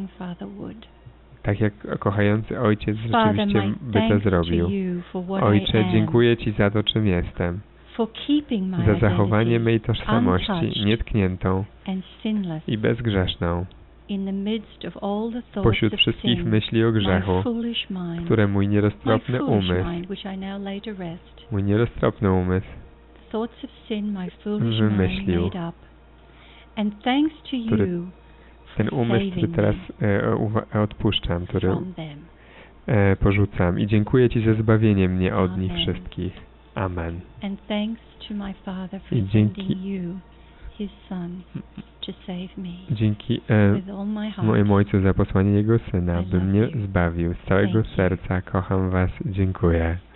Tak jak kochający Ojciec rzeczywiście by to zrobił. Ojcze, dziękuję Ci za to, czym jestem. Za zachowanie mej tożsamości nietkniętą i bezgrzeszną. Pośród wszystkich myśli o grzechu, które mój nieroztropny umysł, mój nieroztropny umysł wymyślił, który ten umysł, który teraz e, odpuszczam, który e, porzucam. I dziękuję Ci za zbawienie mnie od nich wszystkich. Amen. I dzięki, dzięki e, mojemu Ojcu za posłanie Jego Syna, by mnie zbawił. Z całego serca kocham Was. Dziękuję.